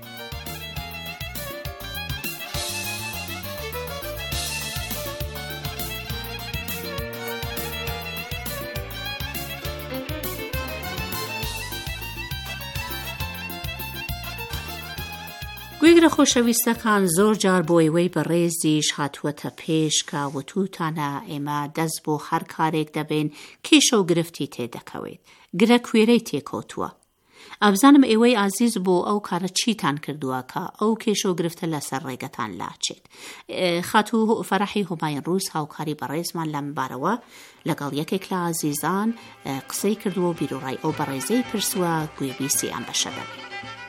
گوێگرە خۆشەویستەکان زۆر جار بۆ ئێوەی بەڕێزیش هاتووەتە پێش کە وتوتانە ئێمە دەست بۆ هەر کارێک دەبێن کێشە و گرفتی تێدەکەوێت. گرە کوێرەی تێکۆتووە. ئەبزانم ئێوەی عزیز بۆ ئەو کارە چیتان کردووە کە ئەو کێشە و گرفتە لەسەر ڕێگەتان لاچێت. خاتوو فەرەحی هوماین ڕووس هاوکاری بەڕێزمان لەم بارەوە لەگەڵ یەکێک لە عزیزان قسەی کردووە و بیرۆڕای ئەو بەڕێزەی پرسووە گوێبیستی ئەم بەشە دەبێت.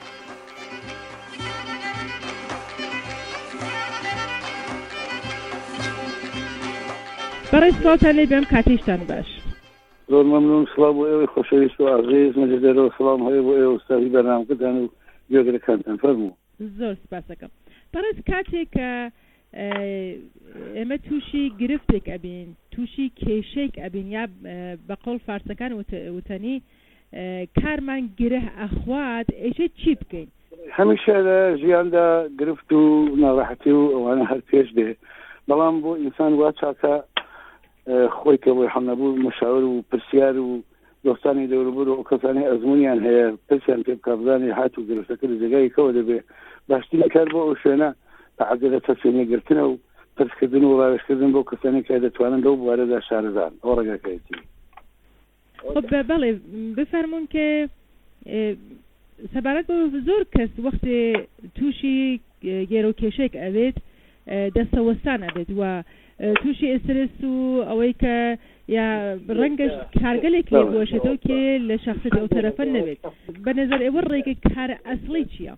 برای سلامتان لێبێم کاتێشتان باش. زۆر مەمنون. سڵاو بۆ ئێوەی خۆشەویست و عزیز مەجددەرەوە سڵام هەیە بۆ ئێوە ئوستازی بەرنامەکەتان و گوێگرەکانتان فەرموو. زۆر سپاس دەکەم. بەڕێز کاتێک کە ئێمە تووشی گرفتێک ئەبین تووشی کێشەیەک ئەبین یا بە قەول فارسەکان وتەنی کارمان گرە ئەخوات ئێشە چی بکەین؟ هەمیشە لە ژیاندا گرفت و ناڕەحەتی و ئەوانە هەر پێش دێ، بەڵام بۆ ئینسان وا چاکە خۆی کە بۆی هەڵنەبوو مشاور و پرسیار و دۆستانی دەوروبەر و کەسانی ئەزمونیان هەیە پرسیان پێ بکە بزانێ هات و گرفتەکە لە جێگای کەوە دەبێ. باشترین کار بۆ ئەو شوێنە تەعەددە تەسوێنێگرتنە و پرسکردن و ڕاوێژکردن بۆ کەسانی کە دەتوانن لەو بوارەدا شارەزان ئەو ڕێگاکەیەتی. خب بەڵێ بفەرمون کە سەبارەت بۆ زۆر کەس وەختێ تووشی گێرە و کێشەیەک ئەوێت دەستەوەستان ئەبێت و تووشی ئسترس و ئەوەی کە یا ڕەنگەش کارگەلێک لێ بۆشێتەوە کێ لە شخصێت ئەو تەرەفە نەبێت. بە نەزەر ئێوە ڕێگە کارە ئەسڵی چییە؟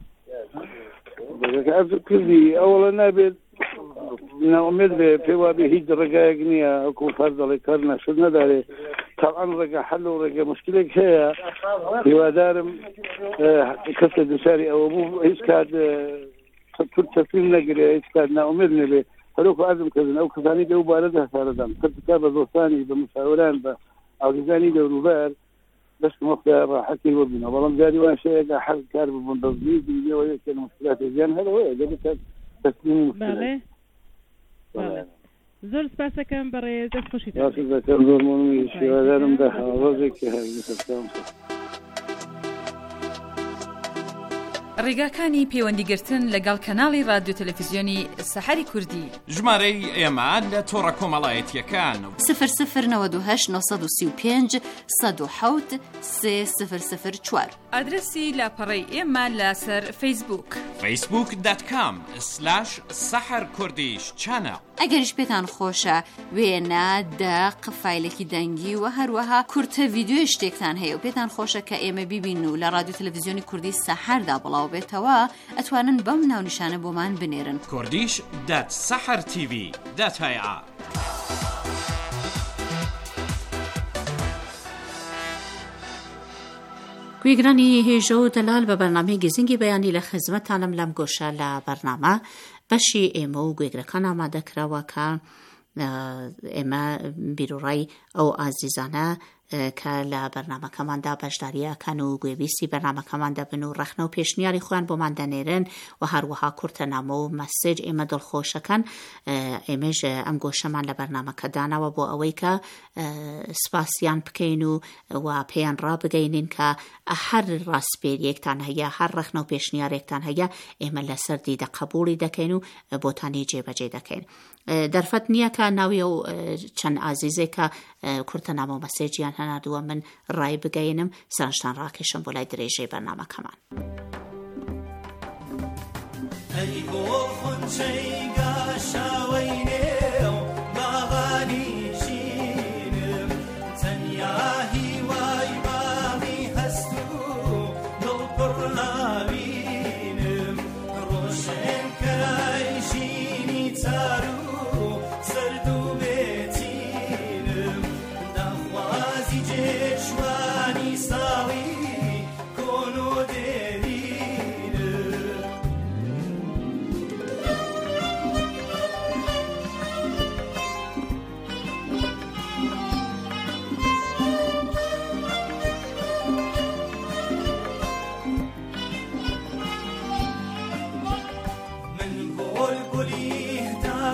کردی ئەوڵە نابێت ناومێت بێ پێی وابێ هیچ ڕێگایەک نییە ئەوکو فەر دەڵێ کار نەشت نەدارێ تاوان ڕێگە حەل و ڕێگە مشکلێک هەیە. هیوادارم کەس لە دچاری ئەوە بوو هیچ کات تور تەسلیم نەگرێ هیچ کات ناومێت نەبێ هەروکو ئازم کردن ئەو کەسانی لەو بارەدا سارەدان کردکە بە دۆستانی بە مشاوران بە ئاویزانی دەوروبەر بس موقع راحتي وبنا والله داري وانا شيء حل كارب بندزيد اللي هو كان مشكلات زين هذا هو ده تسليم بله بله زۆر سپاسەکەم بەڕێز دەست خۆشی زۆر شێوازارم بە ڕۆژێکی هەر ڕێگاکانی پەیوەندیگرتن لەگەڵ کەناڵی رادیۆ تەلەڤیزیۆنی سەحەری کوردی ژمارەی ئێمە لە تۆڕە کۆمەڵایەتیەکان سفر سفر نەوەد و هەشت نۆ سی و پێنج سەد و حەوت سێ سفر سفر چوار ئادرسی لاپەڕەی ئێمە لەسەر فەیسبووک فەیسبووک دات کام سلاش سەحەر کوردیش چانە ئەگەریش پێتان خۆشە وێنە دەق فایلێکی دەنگی و هەروەها کورتە ڤیدیۆ شتێکتان هەیە و پێتان خۆشە کە ئێمە بیبین و لە رادیۆ تەلەڤیزیۆنی کوردی سەحەردا بڵاو بێتەوە ئەتوانن بەم ناونیشانە بۆمان بنێرن کوردیش دات سەحەر تیڤی دات هەیە گوێگرانی هێژە و دەلال بە بەرنامەی گزینگی بەیانی لە خزمەتانم لەم گۆشە لە بەرنامە بەشی ئێمە و گوێگرەکان ئامادەکراوە کە ئێمە بیرۆڕای ئەو ئازیزانە کە لە بەرنامەکەماندا بەشداریەکەن و گوێبیستی بەرنامەکەمان دەبن و ڕەخنە و پێشنیاری خۆیان بۆمان دەنێرن و هەروەها کورتەنامە و مەسێج ئێمە دڵخۆشەکەن ئێمەش ئەم گۆشەمان لە بەرنامەکە داناوە بۆ ئەوەی کە سپاسیان بکەین و و پێیان ڕابگەینین کە هەر ڕاستپێریەکتان هەیە هەر ڕەخنە و پێشنیارێکتان هەیە ئێمە لەسەر دیدە قبوڵی دەکەین و بۆتانی جێبەجێ دەکەین دەرفەت نییە کە ناوی و چەند ئازیزێک کە کورتەنامە و مەسێجیان هەناردووە من ڕای بگەینم سەرنجتان ڕاکێشم بۆ لای درێژەی بەرنامەکەمان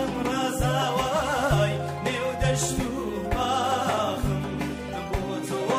تو باخم بۆ تۆ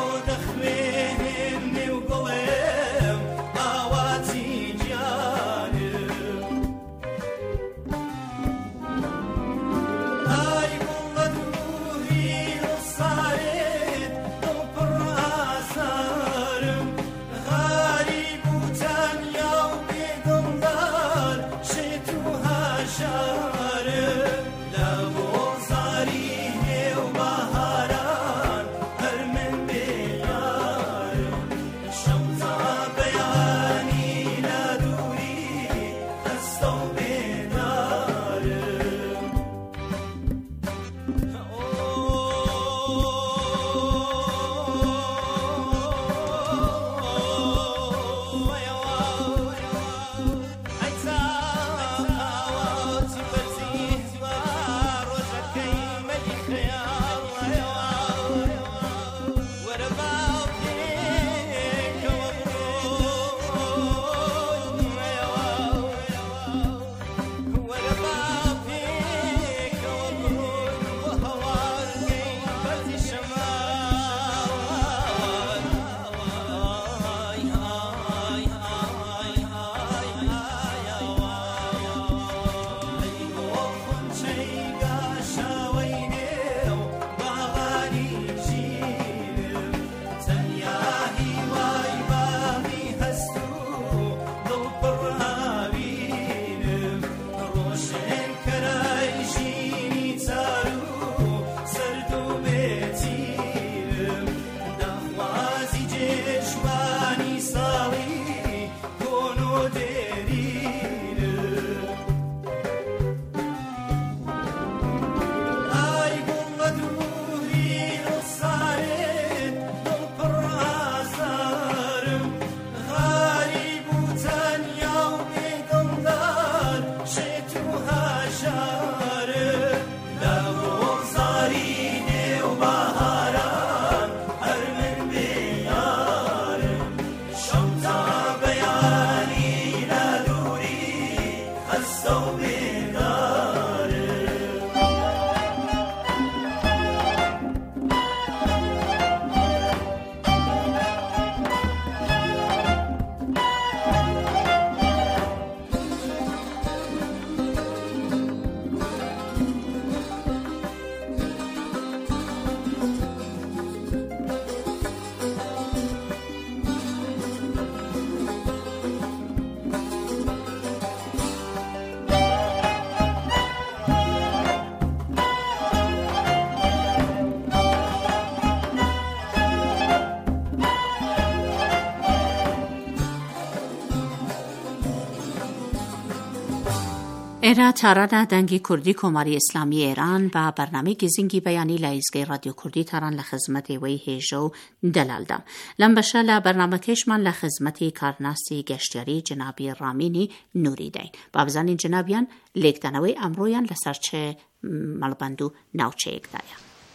ئێرە تارانە دەنگی کوردی کۆماری ئیسلامی ئێران بە بەرنامەیەکی گزینگی بەیانی لە ئیزگەی رادیۆ کوردی تاران لە خزمەتێوەی هێژە و دەلالدا. لەم بەشە لە بەرنامەکەیشمان لە خزمەتی کارناسی گەشتیاری جنابی ڕامینی نووری دەین. با بزانین جنابیان لێکدانەوەی ئەمڕۆیان لەسەر چه مەڵبەند و ناوچەیەکدایە.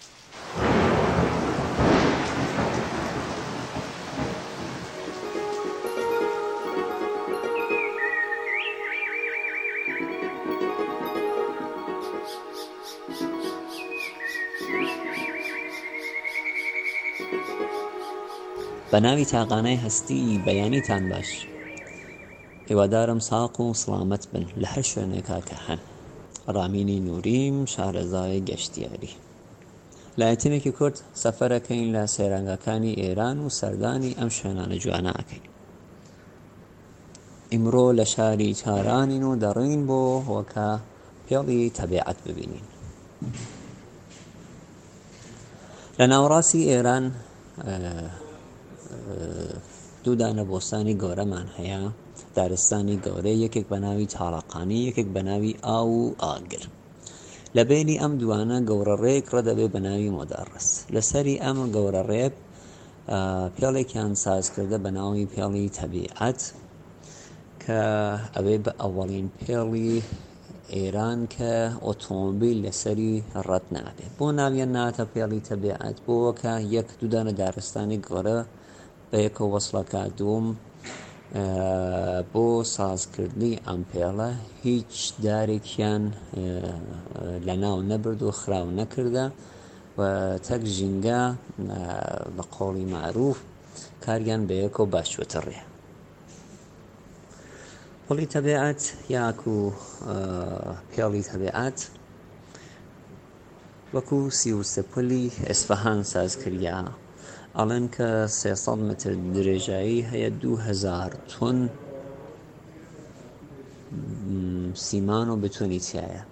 بە ناوی تاقانەی هەستی بەیانیتان باش. هیوادارم ساق و سڵامەت بن لە هەر شوێنێکا کە هەن. ڕامینی نووریم، شارەزای گەشتیاری. لە یەتیمێکی کورد سەفەرەکەین لە سەیرانگاکانی ئێران و سەردانی ئەم شوێنانە جوانە ئەکەین. ئیمڕۆ لە شاری تارانین و دەڕین بۆ هۆکە پێڵی تەبیعەت ببینین. لە ناوڕاستی ئێران دوو دانە بۆستانی گەورەمان هەیە. دارستانی گەورەی، یەکێک بە ناوی تاڵەقانی، یەکێک بە ناوی ئاو و ئاگر. لە بینی ئەم دوانە گەورە ڕێک ڕەدەبێ بە ناوی مۆدەڕەس. لەسەری ئەم گەورە ڕێب پێڵێکیان سازکردە بە ناوی پێڵی تەبیعەت کە ئەوێ بە ئەوەڵین پێڵی ئێران کە ئۆتۆمۆبیل لەسەری ڕەت نابێت. بۆ ناویان ناتە پێڵی تەبیعەت؟ بۆ کە یەک دوو دانە دارستانی گەورە بە یەکەوە وەسڵەکە دووم بۆ سازکردنی ئەم پێڵە هیچ دارێکیان لە ناو نەبرد و خراو نەکردە و تەک ژینگە بە قۆڵی معروف کاریان بە یەکەوە باشوەتە ڕێ. پڵی تەبیعەت یاکو پێڵی تەبیعەت وەکو سیوسە پلی ئەسفەهان سازکردیا. ئەڵێن کە سێسەد متر درێژایی هەیە، دوو هەزار تۆن سیمان و بتونی تایە.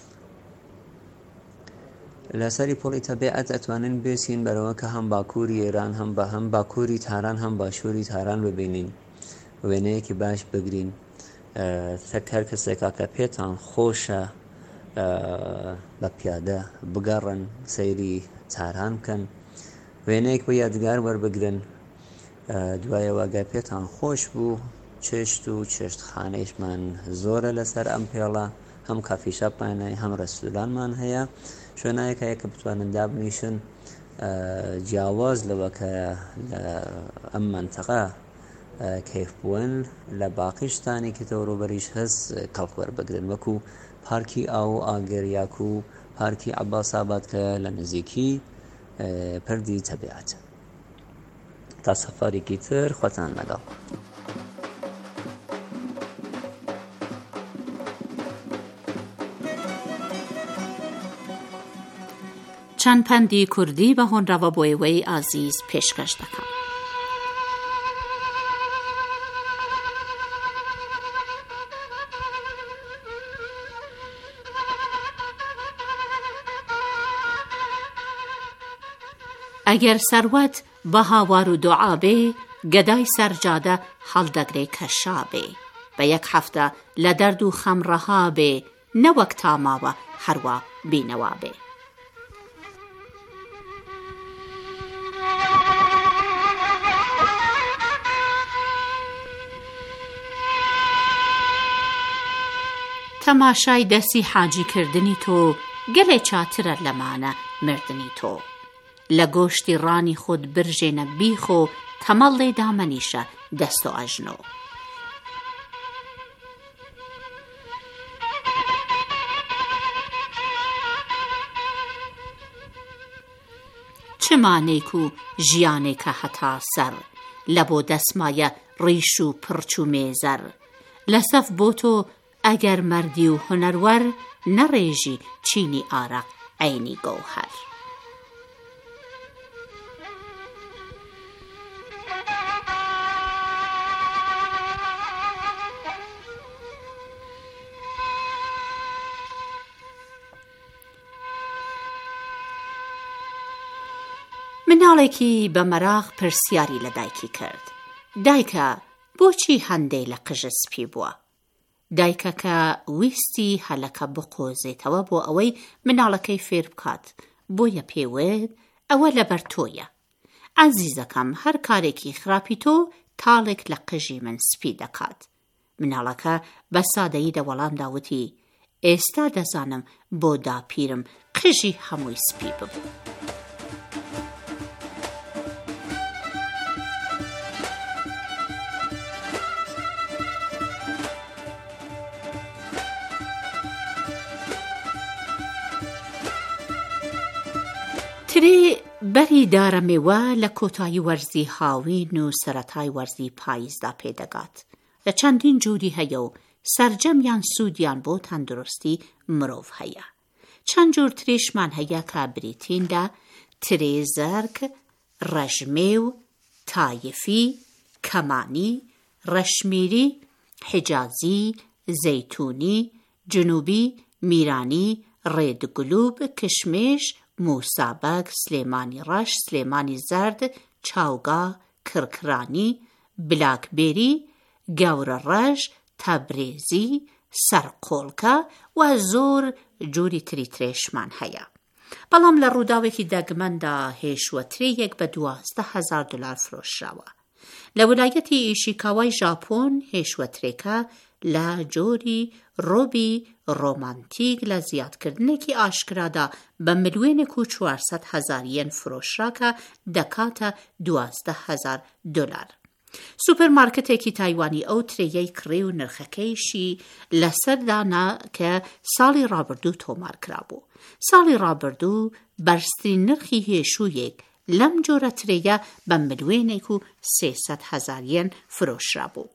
لەسەری پڵی تەبیعەت ئەتوانن بێسین بەرەوە کە هەم باکووری ئێران هەم بە هەم باکووری تاران هەم باشووری تاران ببینین، وێنەیەکی باش بگرین. تەک هەر کەسێکا کە پێتان خۆشە بە پیادە بگەڕن، سەیری تاران بکەن، وێنەیەک بە یادگار وەربگرن. دوایە واگای پێتان خۆش بوو، چێشت و چێشتخانەیشمان زۆرە لەسەر ئەم پێڵە، هەم کافیشاپمان هەیە، هەم ڕەستورانمان هەیە. شوێنایەکە کە بتوانن دابنیشن جیاواز لەوە کە ئەم مەنتەقە کەیف بوون لە باقیشتانی کە تەوروبەریش هەست کەڵک وەربگرن، وەکو پارکی ئاو و ئاگر یاکو پارکی عەباساباد کە لە نزیکی پردی تەبیعەت. تا سەفارێکی تر خۆتان لەگەڵ. چەند پەندی کوردی بە هۆنراوە بۆ ئێوەی ئازیز پێشکەش دەکەم. ئەگەر سەروەت بە هاوار و دوعا بێ، گەدای سەرجادە هەڵدەگرێ کەشا بێ. بە یەک هەفتە لە دەرد و خەم ڕەها بێ، نەوەک تاماوە هەروە بینەوا بێ. تەماشای دەستی حاجی کردنی تۆ، گەلێ چاترە لەمانە مردنی تۆ. لە گۆشتی ڕانی خۆت برژێنە بیخۆ، تەمەڵێ دامەنیشە دەست و ئەژنۆ. چمانێک و ژیانێکە هەتا سەر، لە بۆ دەسمایە ڕیش و پڕچ و مێزەر. لە سەف بۆ تۆ ئەگەر مەردی و هونەروەر، نەڕێژی چینی ئارەق عەینی گەوهەر. مناڵێکی بە مەراغ پرسیاری لە دایکی کرد: دایکە، بۆچی هەندەی لە قژە سپی بووە؟ دایکەکە ویستی هەلەکە بقۆزێتەوە بۆ ئەوەی مناڵەکەی فێر بکات. بۆیە پێوێت ئەوە لەبەر تۆیە. عەزیزەکەم، هەر کارێکی خراپی تۆ تاڵێک لە قژی من سپی دەکات. مناڵەکە بە سادەیی دەوەڵام داوتی: ئێستا دەزانم بۆ داپیرم قژی هەمووی سپی ببوو. ترێ بەری دارەمێوە لە کۆتایی وەرزی هاوین و سەرەتای وەرزی پاییزدا پێدەگات. لە چەندین جووری هەیە و سەرجەمیان سوودیان بۆ تەندروستی مرۆڤ هەیە. چەند جۆر ترێشمان هەیە کە بریتیندا ترێ زەرگ، ڕەژمێو، تایفی، کەمانی، ڕەشمیری، حیجازی، زەیتونی، جنوبی، میرانی، ڕێدگلوب، کشمێش، موسابەک، سلێمانی ڕەش، سلێمانی زەرد، چاوگا، کرکرانی، بلاکبێری، گەورە ڕەش، تەبرێزی، سەرقۆڵکە و زۆر جووری تری ترێشمان هەیە. بەڵام لە ڕووداوێکی دەگمەندا هێشووە ترێیەک بە دوازدە هەزار دلار فرۆشراوە. لە ویلایەتی ئیشیکاوای ژاپۆن هێشووە ترێکە لە جۆری ڕۆبی ڕۆمانتیک لە زیادکردنێکی ئاشکرادا بە ملیۆنێک و چوارسەد هەزار یەن فرۆشراکە دەکاتە دوازدە هەزار دلار. سوپەرمارکتێکی تایوانی ئەو ترێیەی کڕی و نرخەکەیشی لەسەردانا کە ساڵی ڕابردوو تۆمار کرابوو. ساڵی ڕابردوو بەرزترین نرخی هێشوویەک لەم جۆرە ترێیە بە ملیۆنێک و سێسەد هەزار یەن فرۆشرابوو.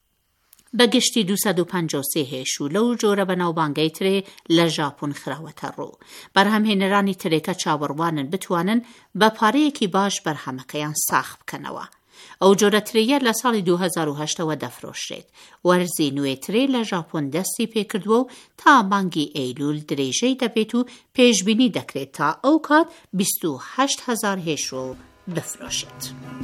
بەگشتی دووسەد و پەنجا و سێ هێشوو لەو جۆرە بەناوبانگەی ترێ لە ژاپۆن خراوەتە ڕوو. بەرهەمهێنەرانی ترێکە چاوەڕوانن بتوانن بە پارەیەکی باش بەرهەمەکەیان ساخ بکەنەوە. ئەو جۆرە ترێیە لە ساڵی دوو هەزار و هەشتەوە دەفرۆشرێت. وەرزی نوێ ترێ لە ژاپۆن دەستی پێکردووە و تا مانگی ئەیلول درێژەی دەبێت و پێشبینی دەکرێت تا ئەو کات بیست و هەشت هەزار هێشۆ بفرۆشێت.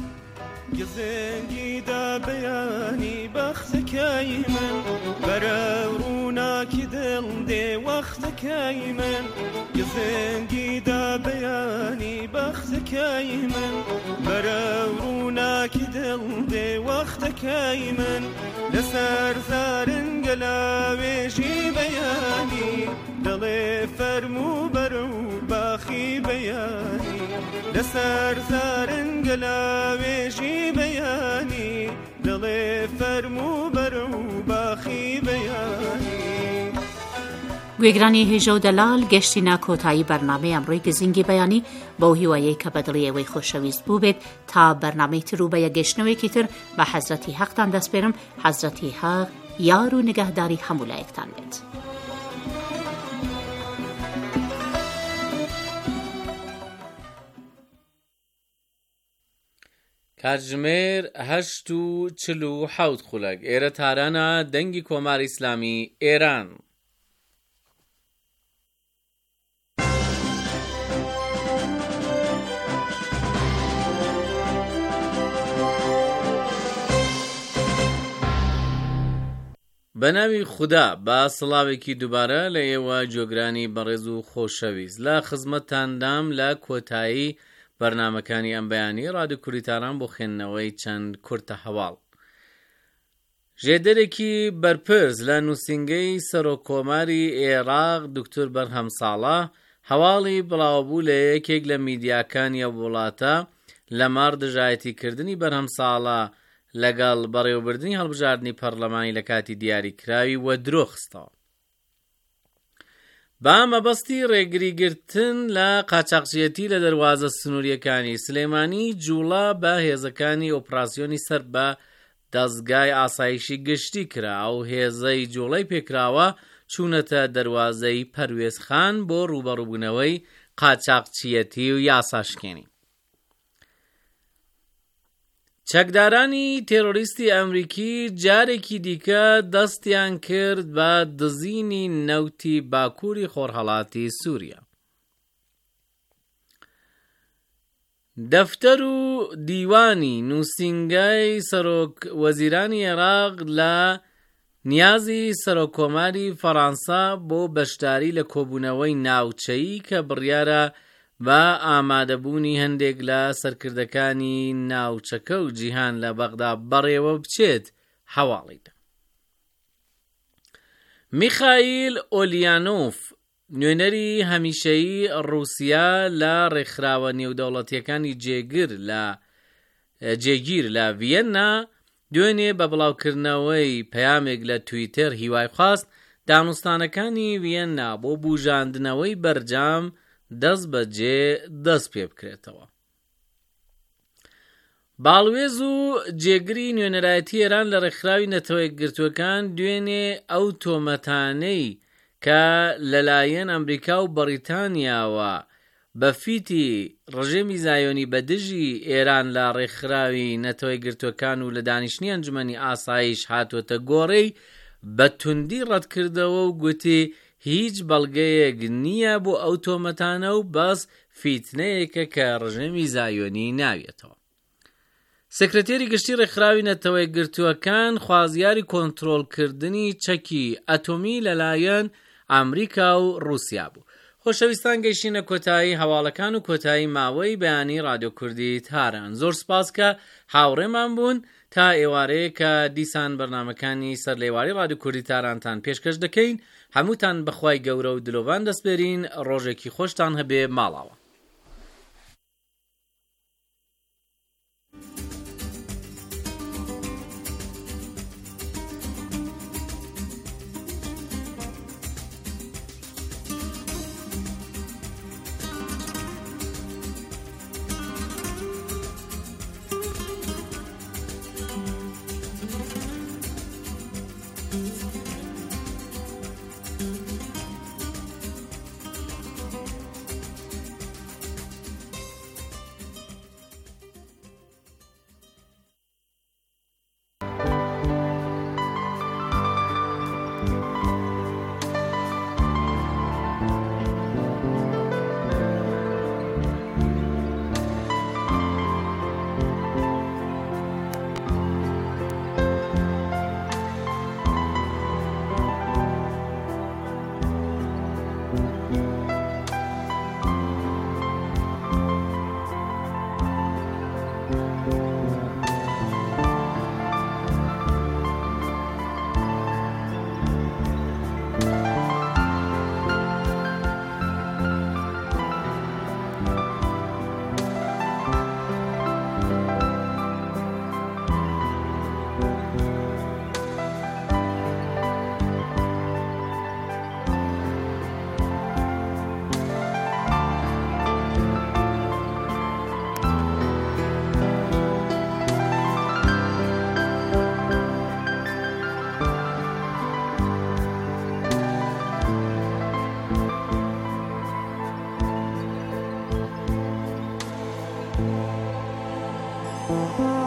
گزنگیدا بەیانی بەختەکەی من بەرە ڕووناکی دڵ دێ وەختەکەی من گزنگیدا بەیانی بەختەکەی من بەرە ڕووناکی دڵ دێ وەختەکەی من لەسەر زارنگە لاوێژی بەیانی دڵێ فەرموو بەرە و باخی بەیانی لەسەر زارنگە لاوێژی بەیانی دڵێ فەرموو بەرە و باخی بەیانی. گوێگرانی هێژە و دەلال گەشتینە کۆتایی بەرنامەی ئەمڕۆی گزینگی بەیانی بەو هیوایەی کە بەدڵی ئەوەی خۆشەویست بوو بێت تا بەرنامەی تر و بە یەکگەشتنەوەیەکی تر بە حەزرەتی حەقتان دەسپێرم. حەزرەتی حەق یار و نگەهداری هەموو لایەکتان بێت. کاتژمێر هەشت و چل و حەوت خولەک. ئێرە تارانە دەنگی کۆماری ئیسلامی ئێران. بە ناوی خوددا با سڵاوێکی دووبارە لە ئێوە جۆگرانی بەڕێز و خۆشەویست لە خزمەتتاندام لە کۆتایی بەرنامەکانی ئەم بەیانی ڕادیۆ کوردیتاران بۆ خوێندنەوەی چەند کورتە هەواڵ. ژێدەرێکی بەرپرس لە نووسینگەی سەرۆکۆماری عێراق دکتۆر بەرهەم ساڵح هەواڵی بڵاوبوو لە یەکێک لە میدیاکانی ئەو وڵاتە لەمار دژایەتیکردنی بەرهەم ساڵح لەگەڵ بەڕێوەبردننی هەڵبژاردننی پەرلەمانی لە کاتی دیاریکراوی وە درۆخستەوە. با مەبەستی ڕێگریگرتن لە قاچاقچیەتی لە دەروازە سنووریەکانی سلێمانی جوڵا بە هێزەکانی ئۆپراسیۆنی سەر بە دەستگای ئاسایشی گشتی کرا و هێزەی جوڵەی پێکراوە چوونەتە دەروازەی پەروێز خان بۆ ڕوبەڕووبوونەوەی قاچاقچیەتی و یاساشکێنی. چەکدارانی تێرۆریستی ئەمریکی جارێکی دیکە دەستیان کرد بە دزینی نەوتی باکووری خۆرهەڵاتی سووریا. دەفتەر و دیوانی نووسینگای سەرۆک وەزیرانی عێراق لە نیازی سەرۆکۆماری فەڕەنسا بۆ بەشداری لە کۆبوونەوەی ناوچەیی کە بڕیارە بە ئامادەبوونی هەندێک لە سەرکردەکانی ناوچەکە و جیهان لە بەغدا بەڕێوە بچێت هەواڵیدا. میخائیل ئۆلیانۆف نوێنەری هەمیشەیی ڕووسیا لە ڕێکخراوە نێودەوڵەتیەکانی جێگیر لە جێگیر لە ڤیەننا دوێنێ بە بڵاوکردنەوەی پەیامێک لە تویتر هیوای خواست دانوستانەکانی ڤیەننا بۆ بوژاندنەوەی بەرجام دەست بەجێ دەست پێ بکرێتەوە. باڵوێز و جێگری نوێنەرایەتی ئێران لە ڕێکخراوی نەتەوە یەکگرتووەکان دوێنێ ئەو تۆمەتانەی کە لەلایەن ئەمریکا و بەریتانیاوە بە فیتی ڕژێمی زایۆنی بەدژی ئێران لە ڕێکخراوی نەتەوە یەکگرتووەکان و لە دانیشتنی ئەنجومەنی ئاسایش هاتوۆتە گۆڕەی بە توندی ڕەتکردەوە و گوتی هیچ بەڵگەیەک نییە بۆ ئەو تۆمەتانە و بەس فیتنەیەکە کە ڕژێمی زایۆنی ناوێتەوە. سکرتێری گشتی ڕێکخراوی نەتەوە یەکگرتووەکان خوازیاری کۆنتڕۆڵکردنی چەکی ئەتۆمی لەلایەن ئەمریکا و ڕووسیا بوو. خۆشەویستان گەیشتینە کۆتایی هەواڵەکان و کۆتایی ماوەی بەیانی رادیۆ کوردی تاران. زۆر سپاس کە هاوڕێمان بوون تا ئێوارەیە کە دیسان بەرنامەکانی سەر لێواری رادیۆ کوردی تارانتان پێشکەش دەکەین. هەمووتان بەخوای گەورە و دلۆڤان دەستبێرین. ڕۆژێکی خۆشتان هەبێ ماڵاوە. Thank you.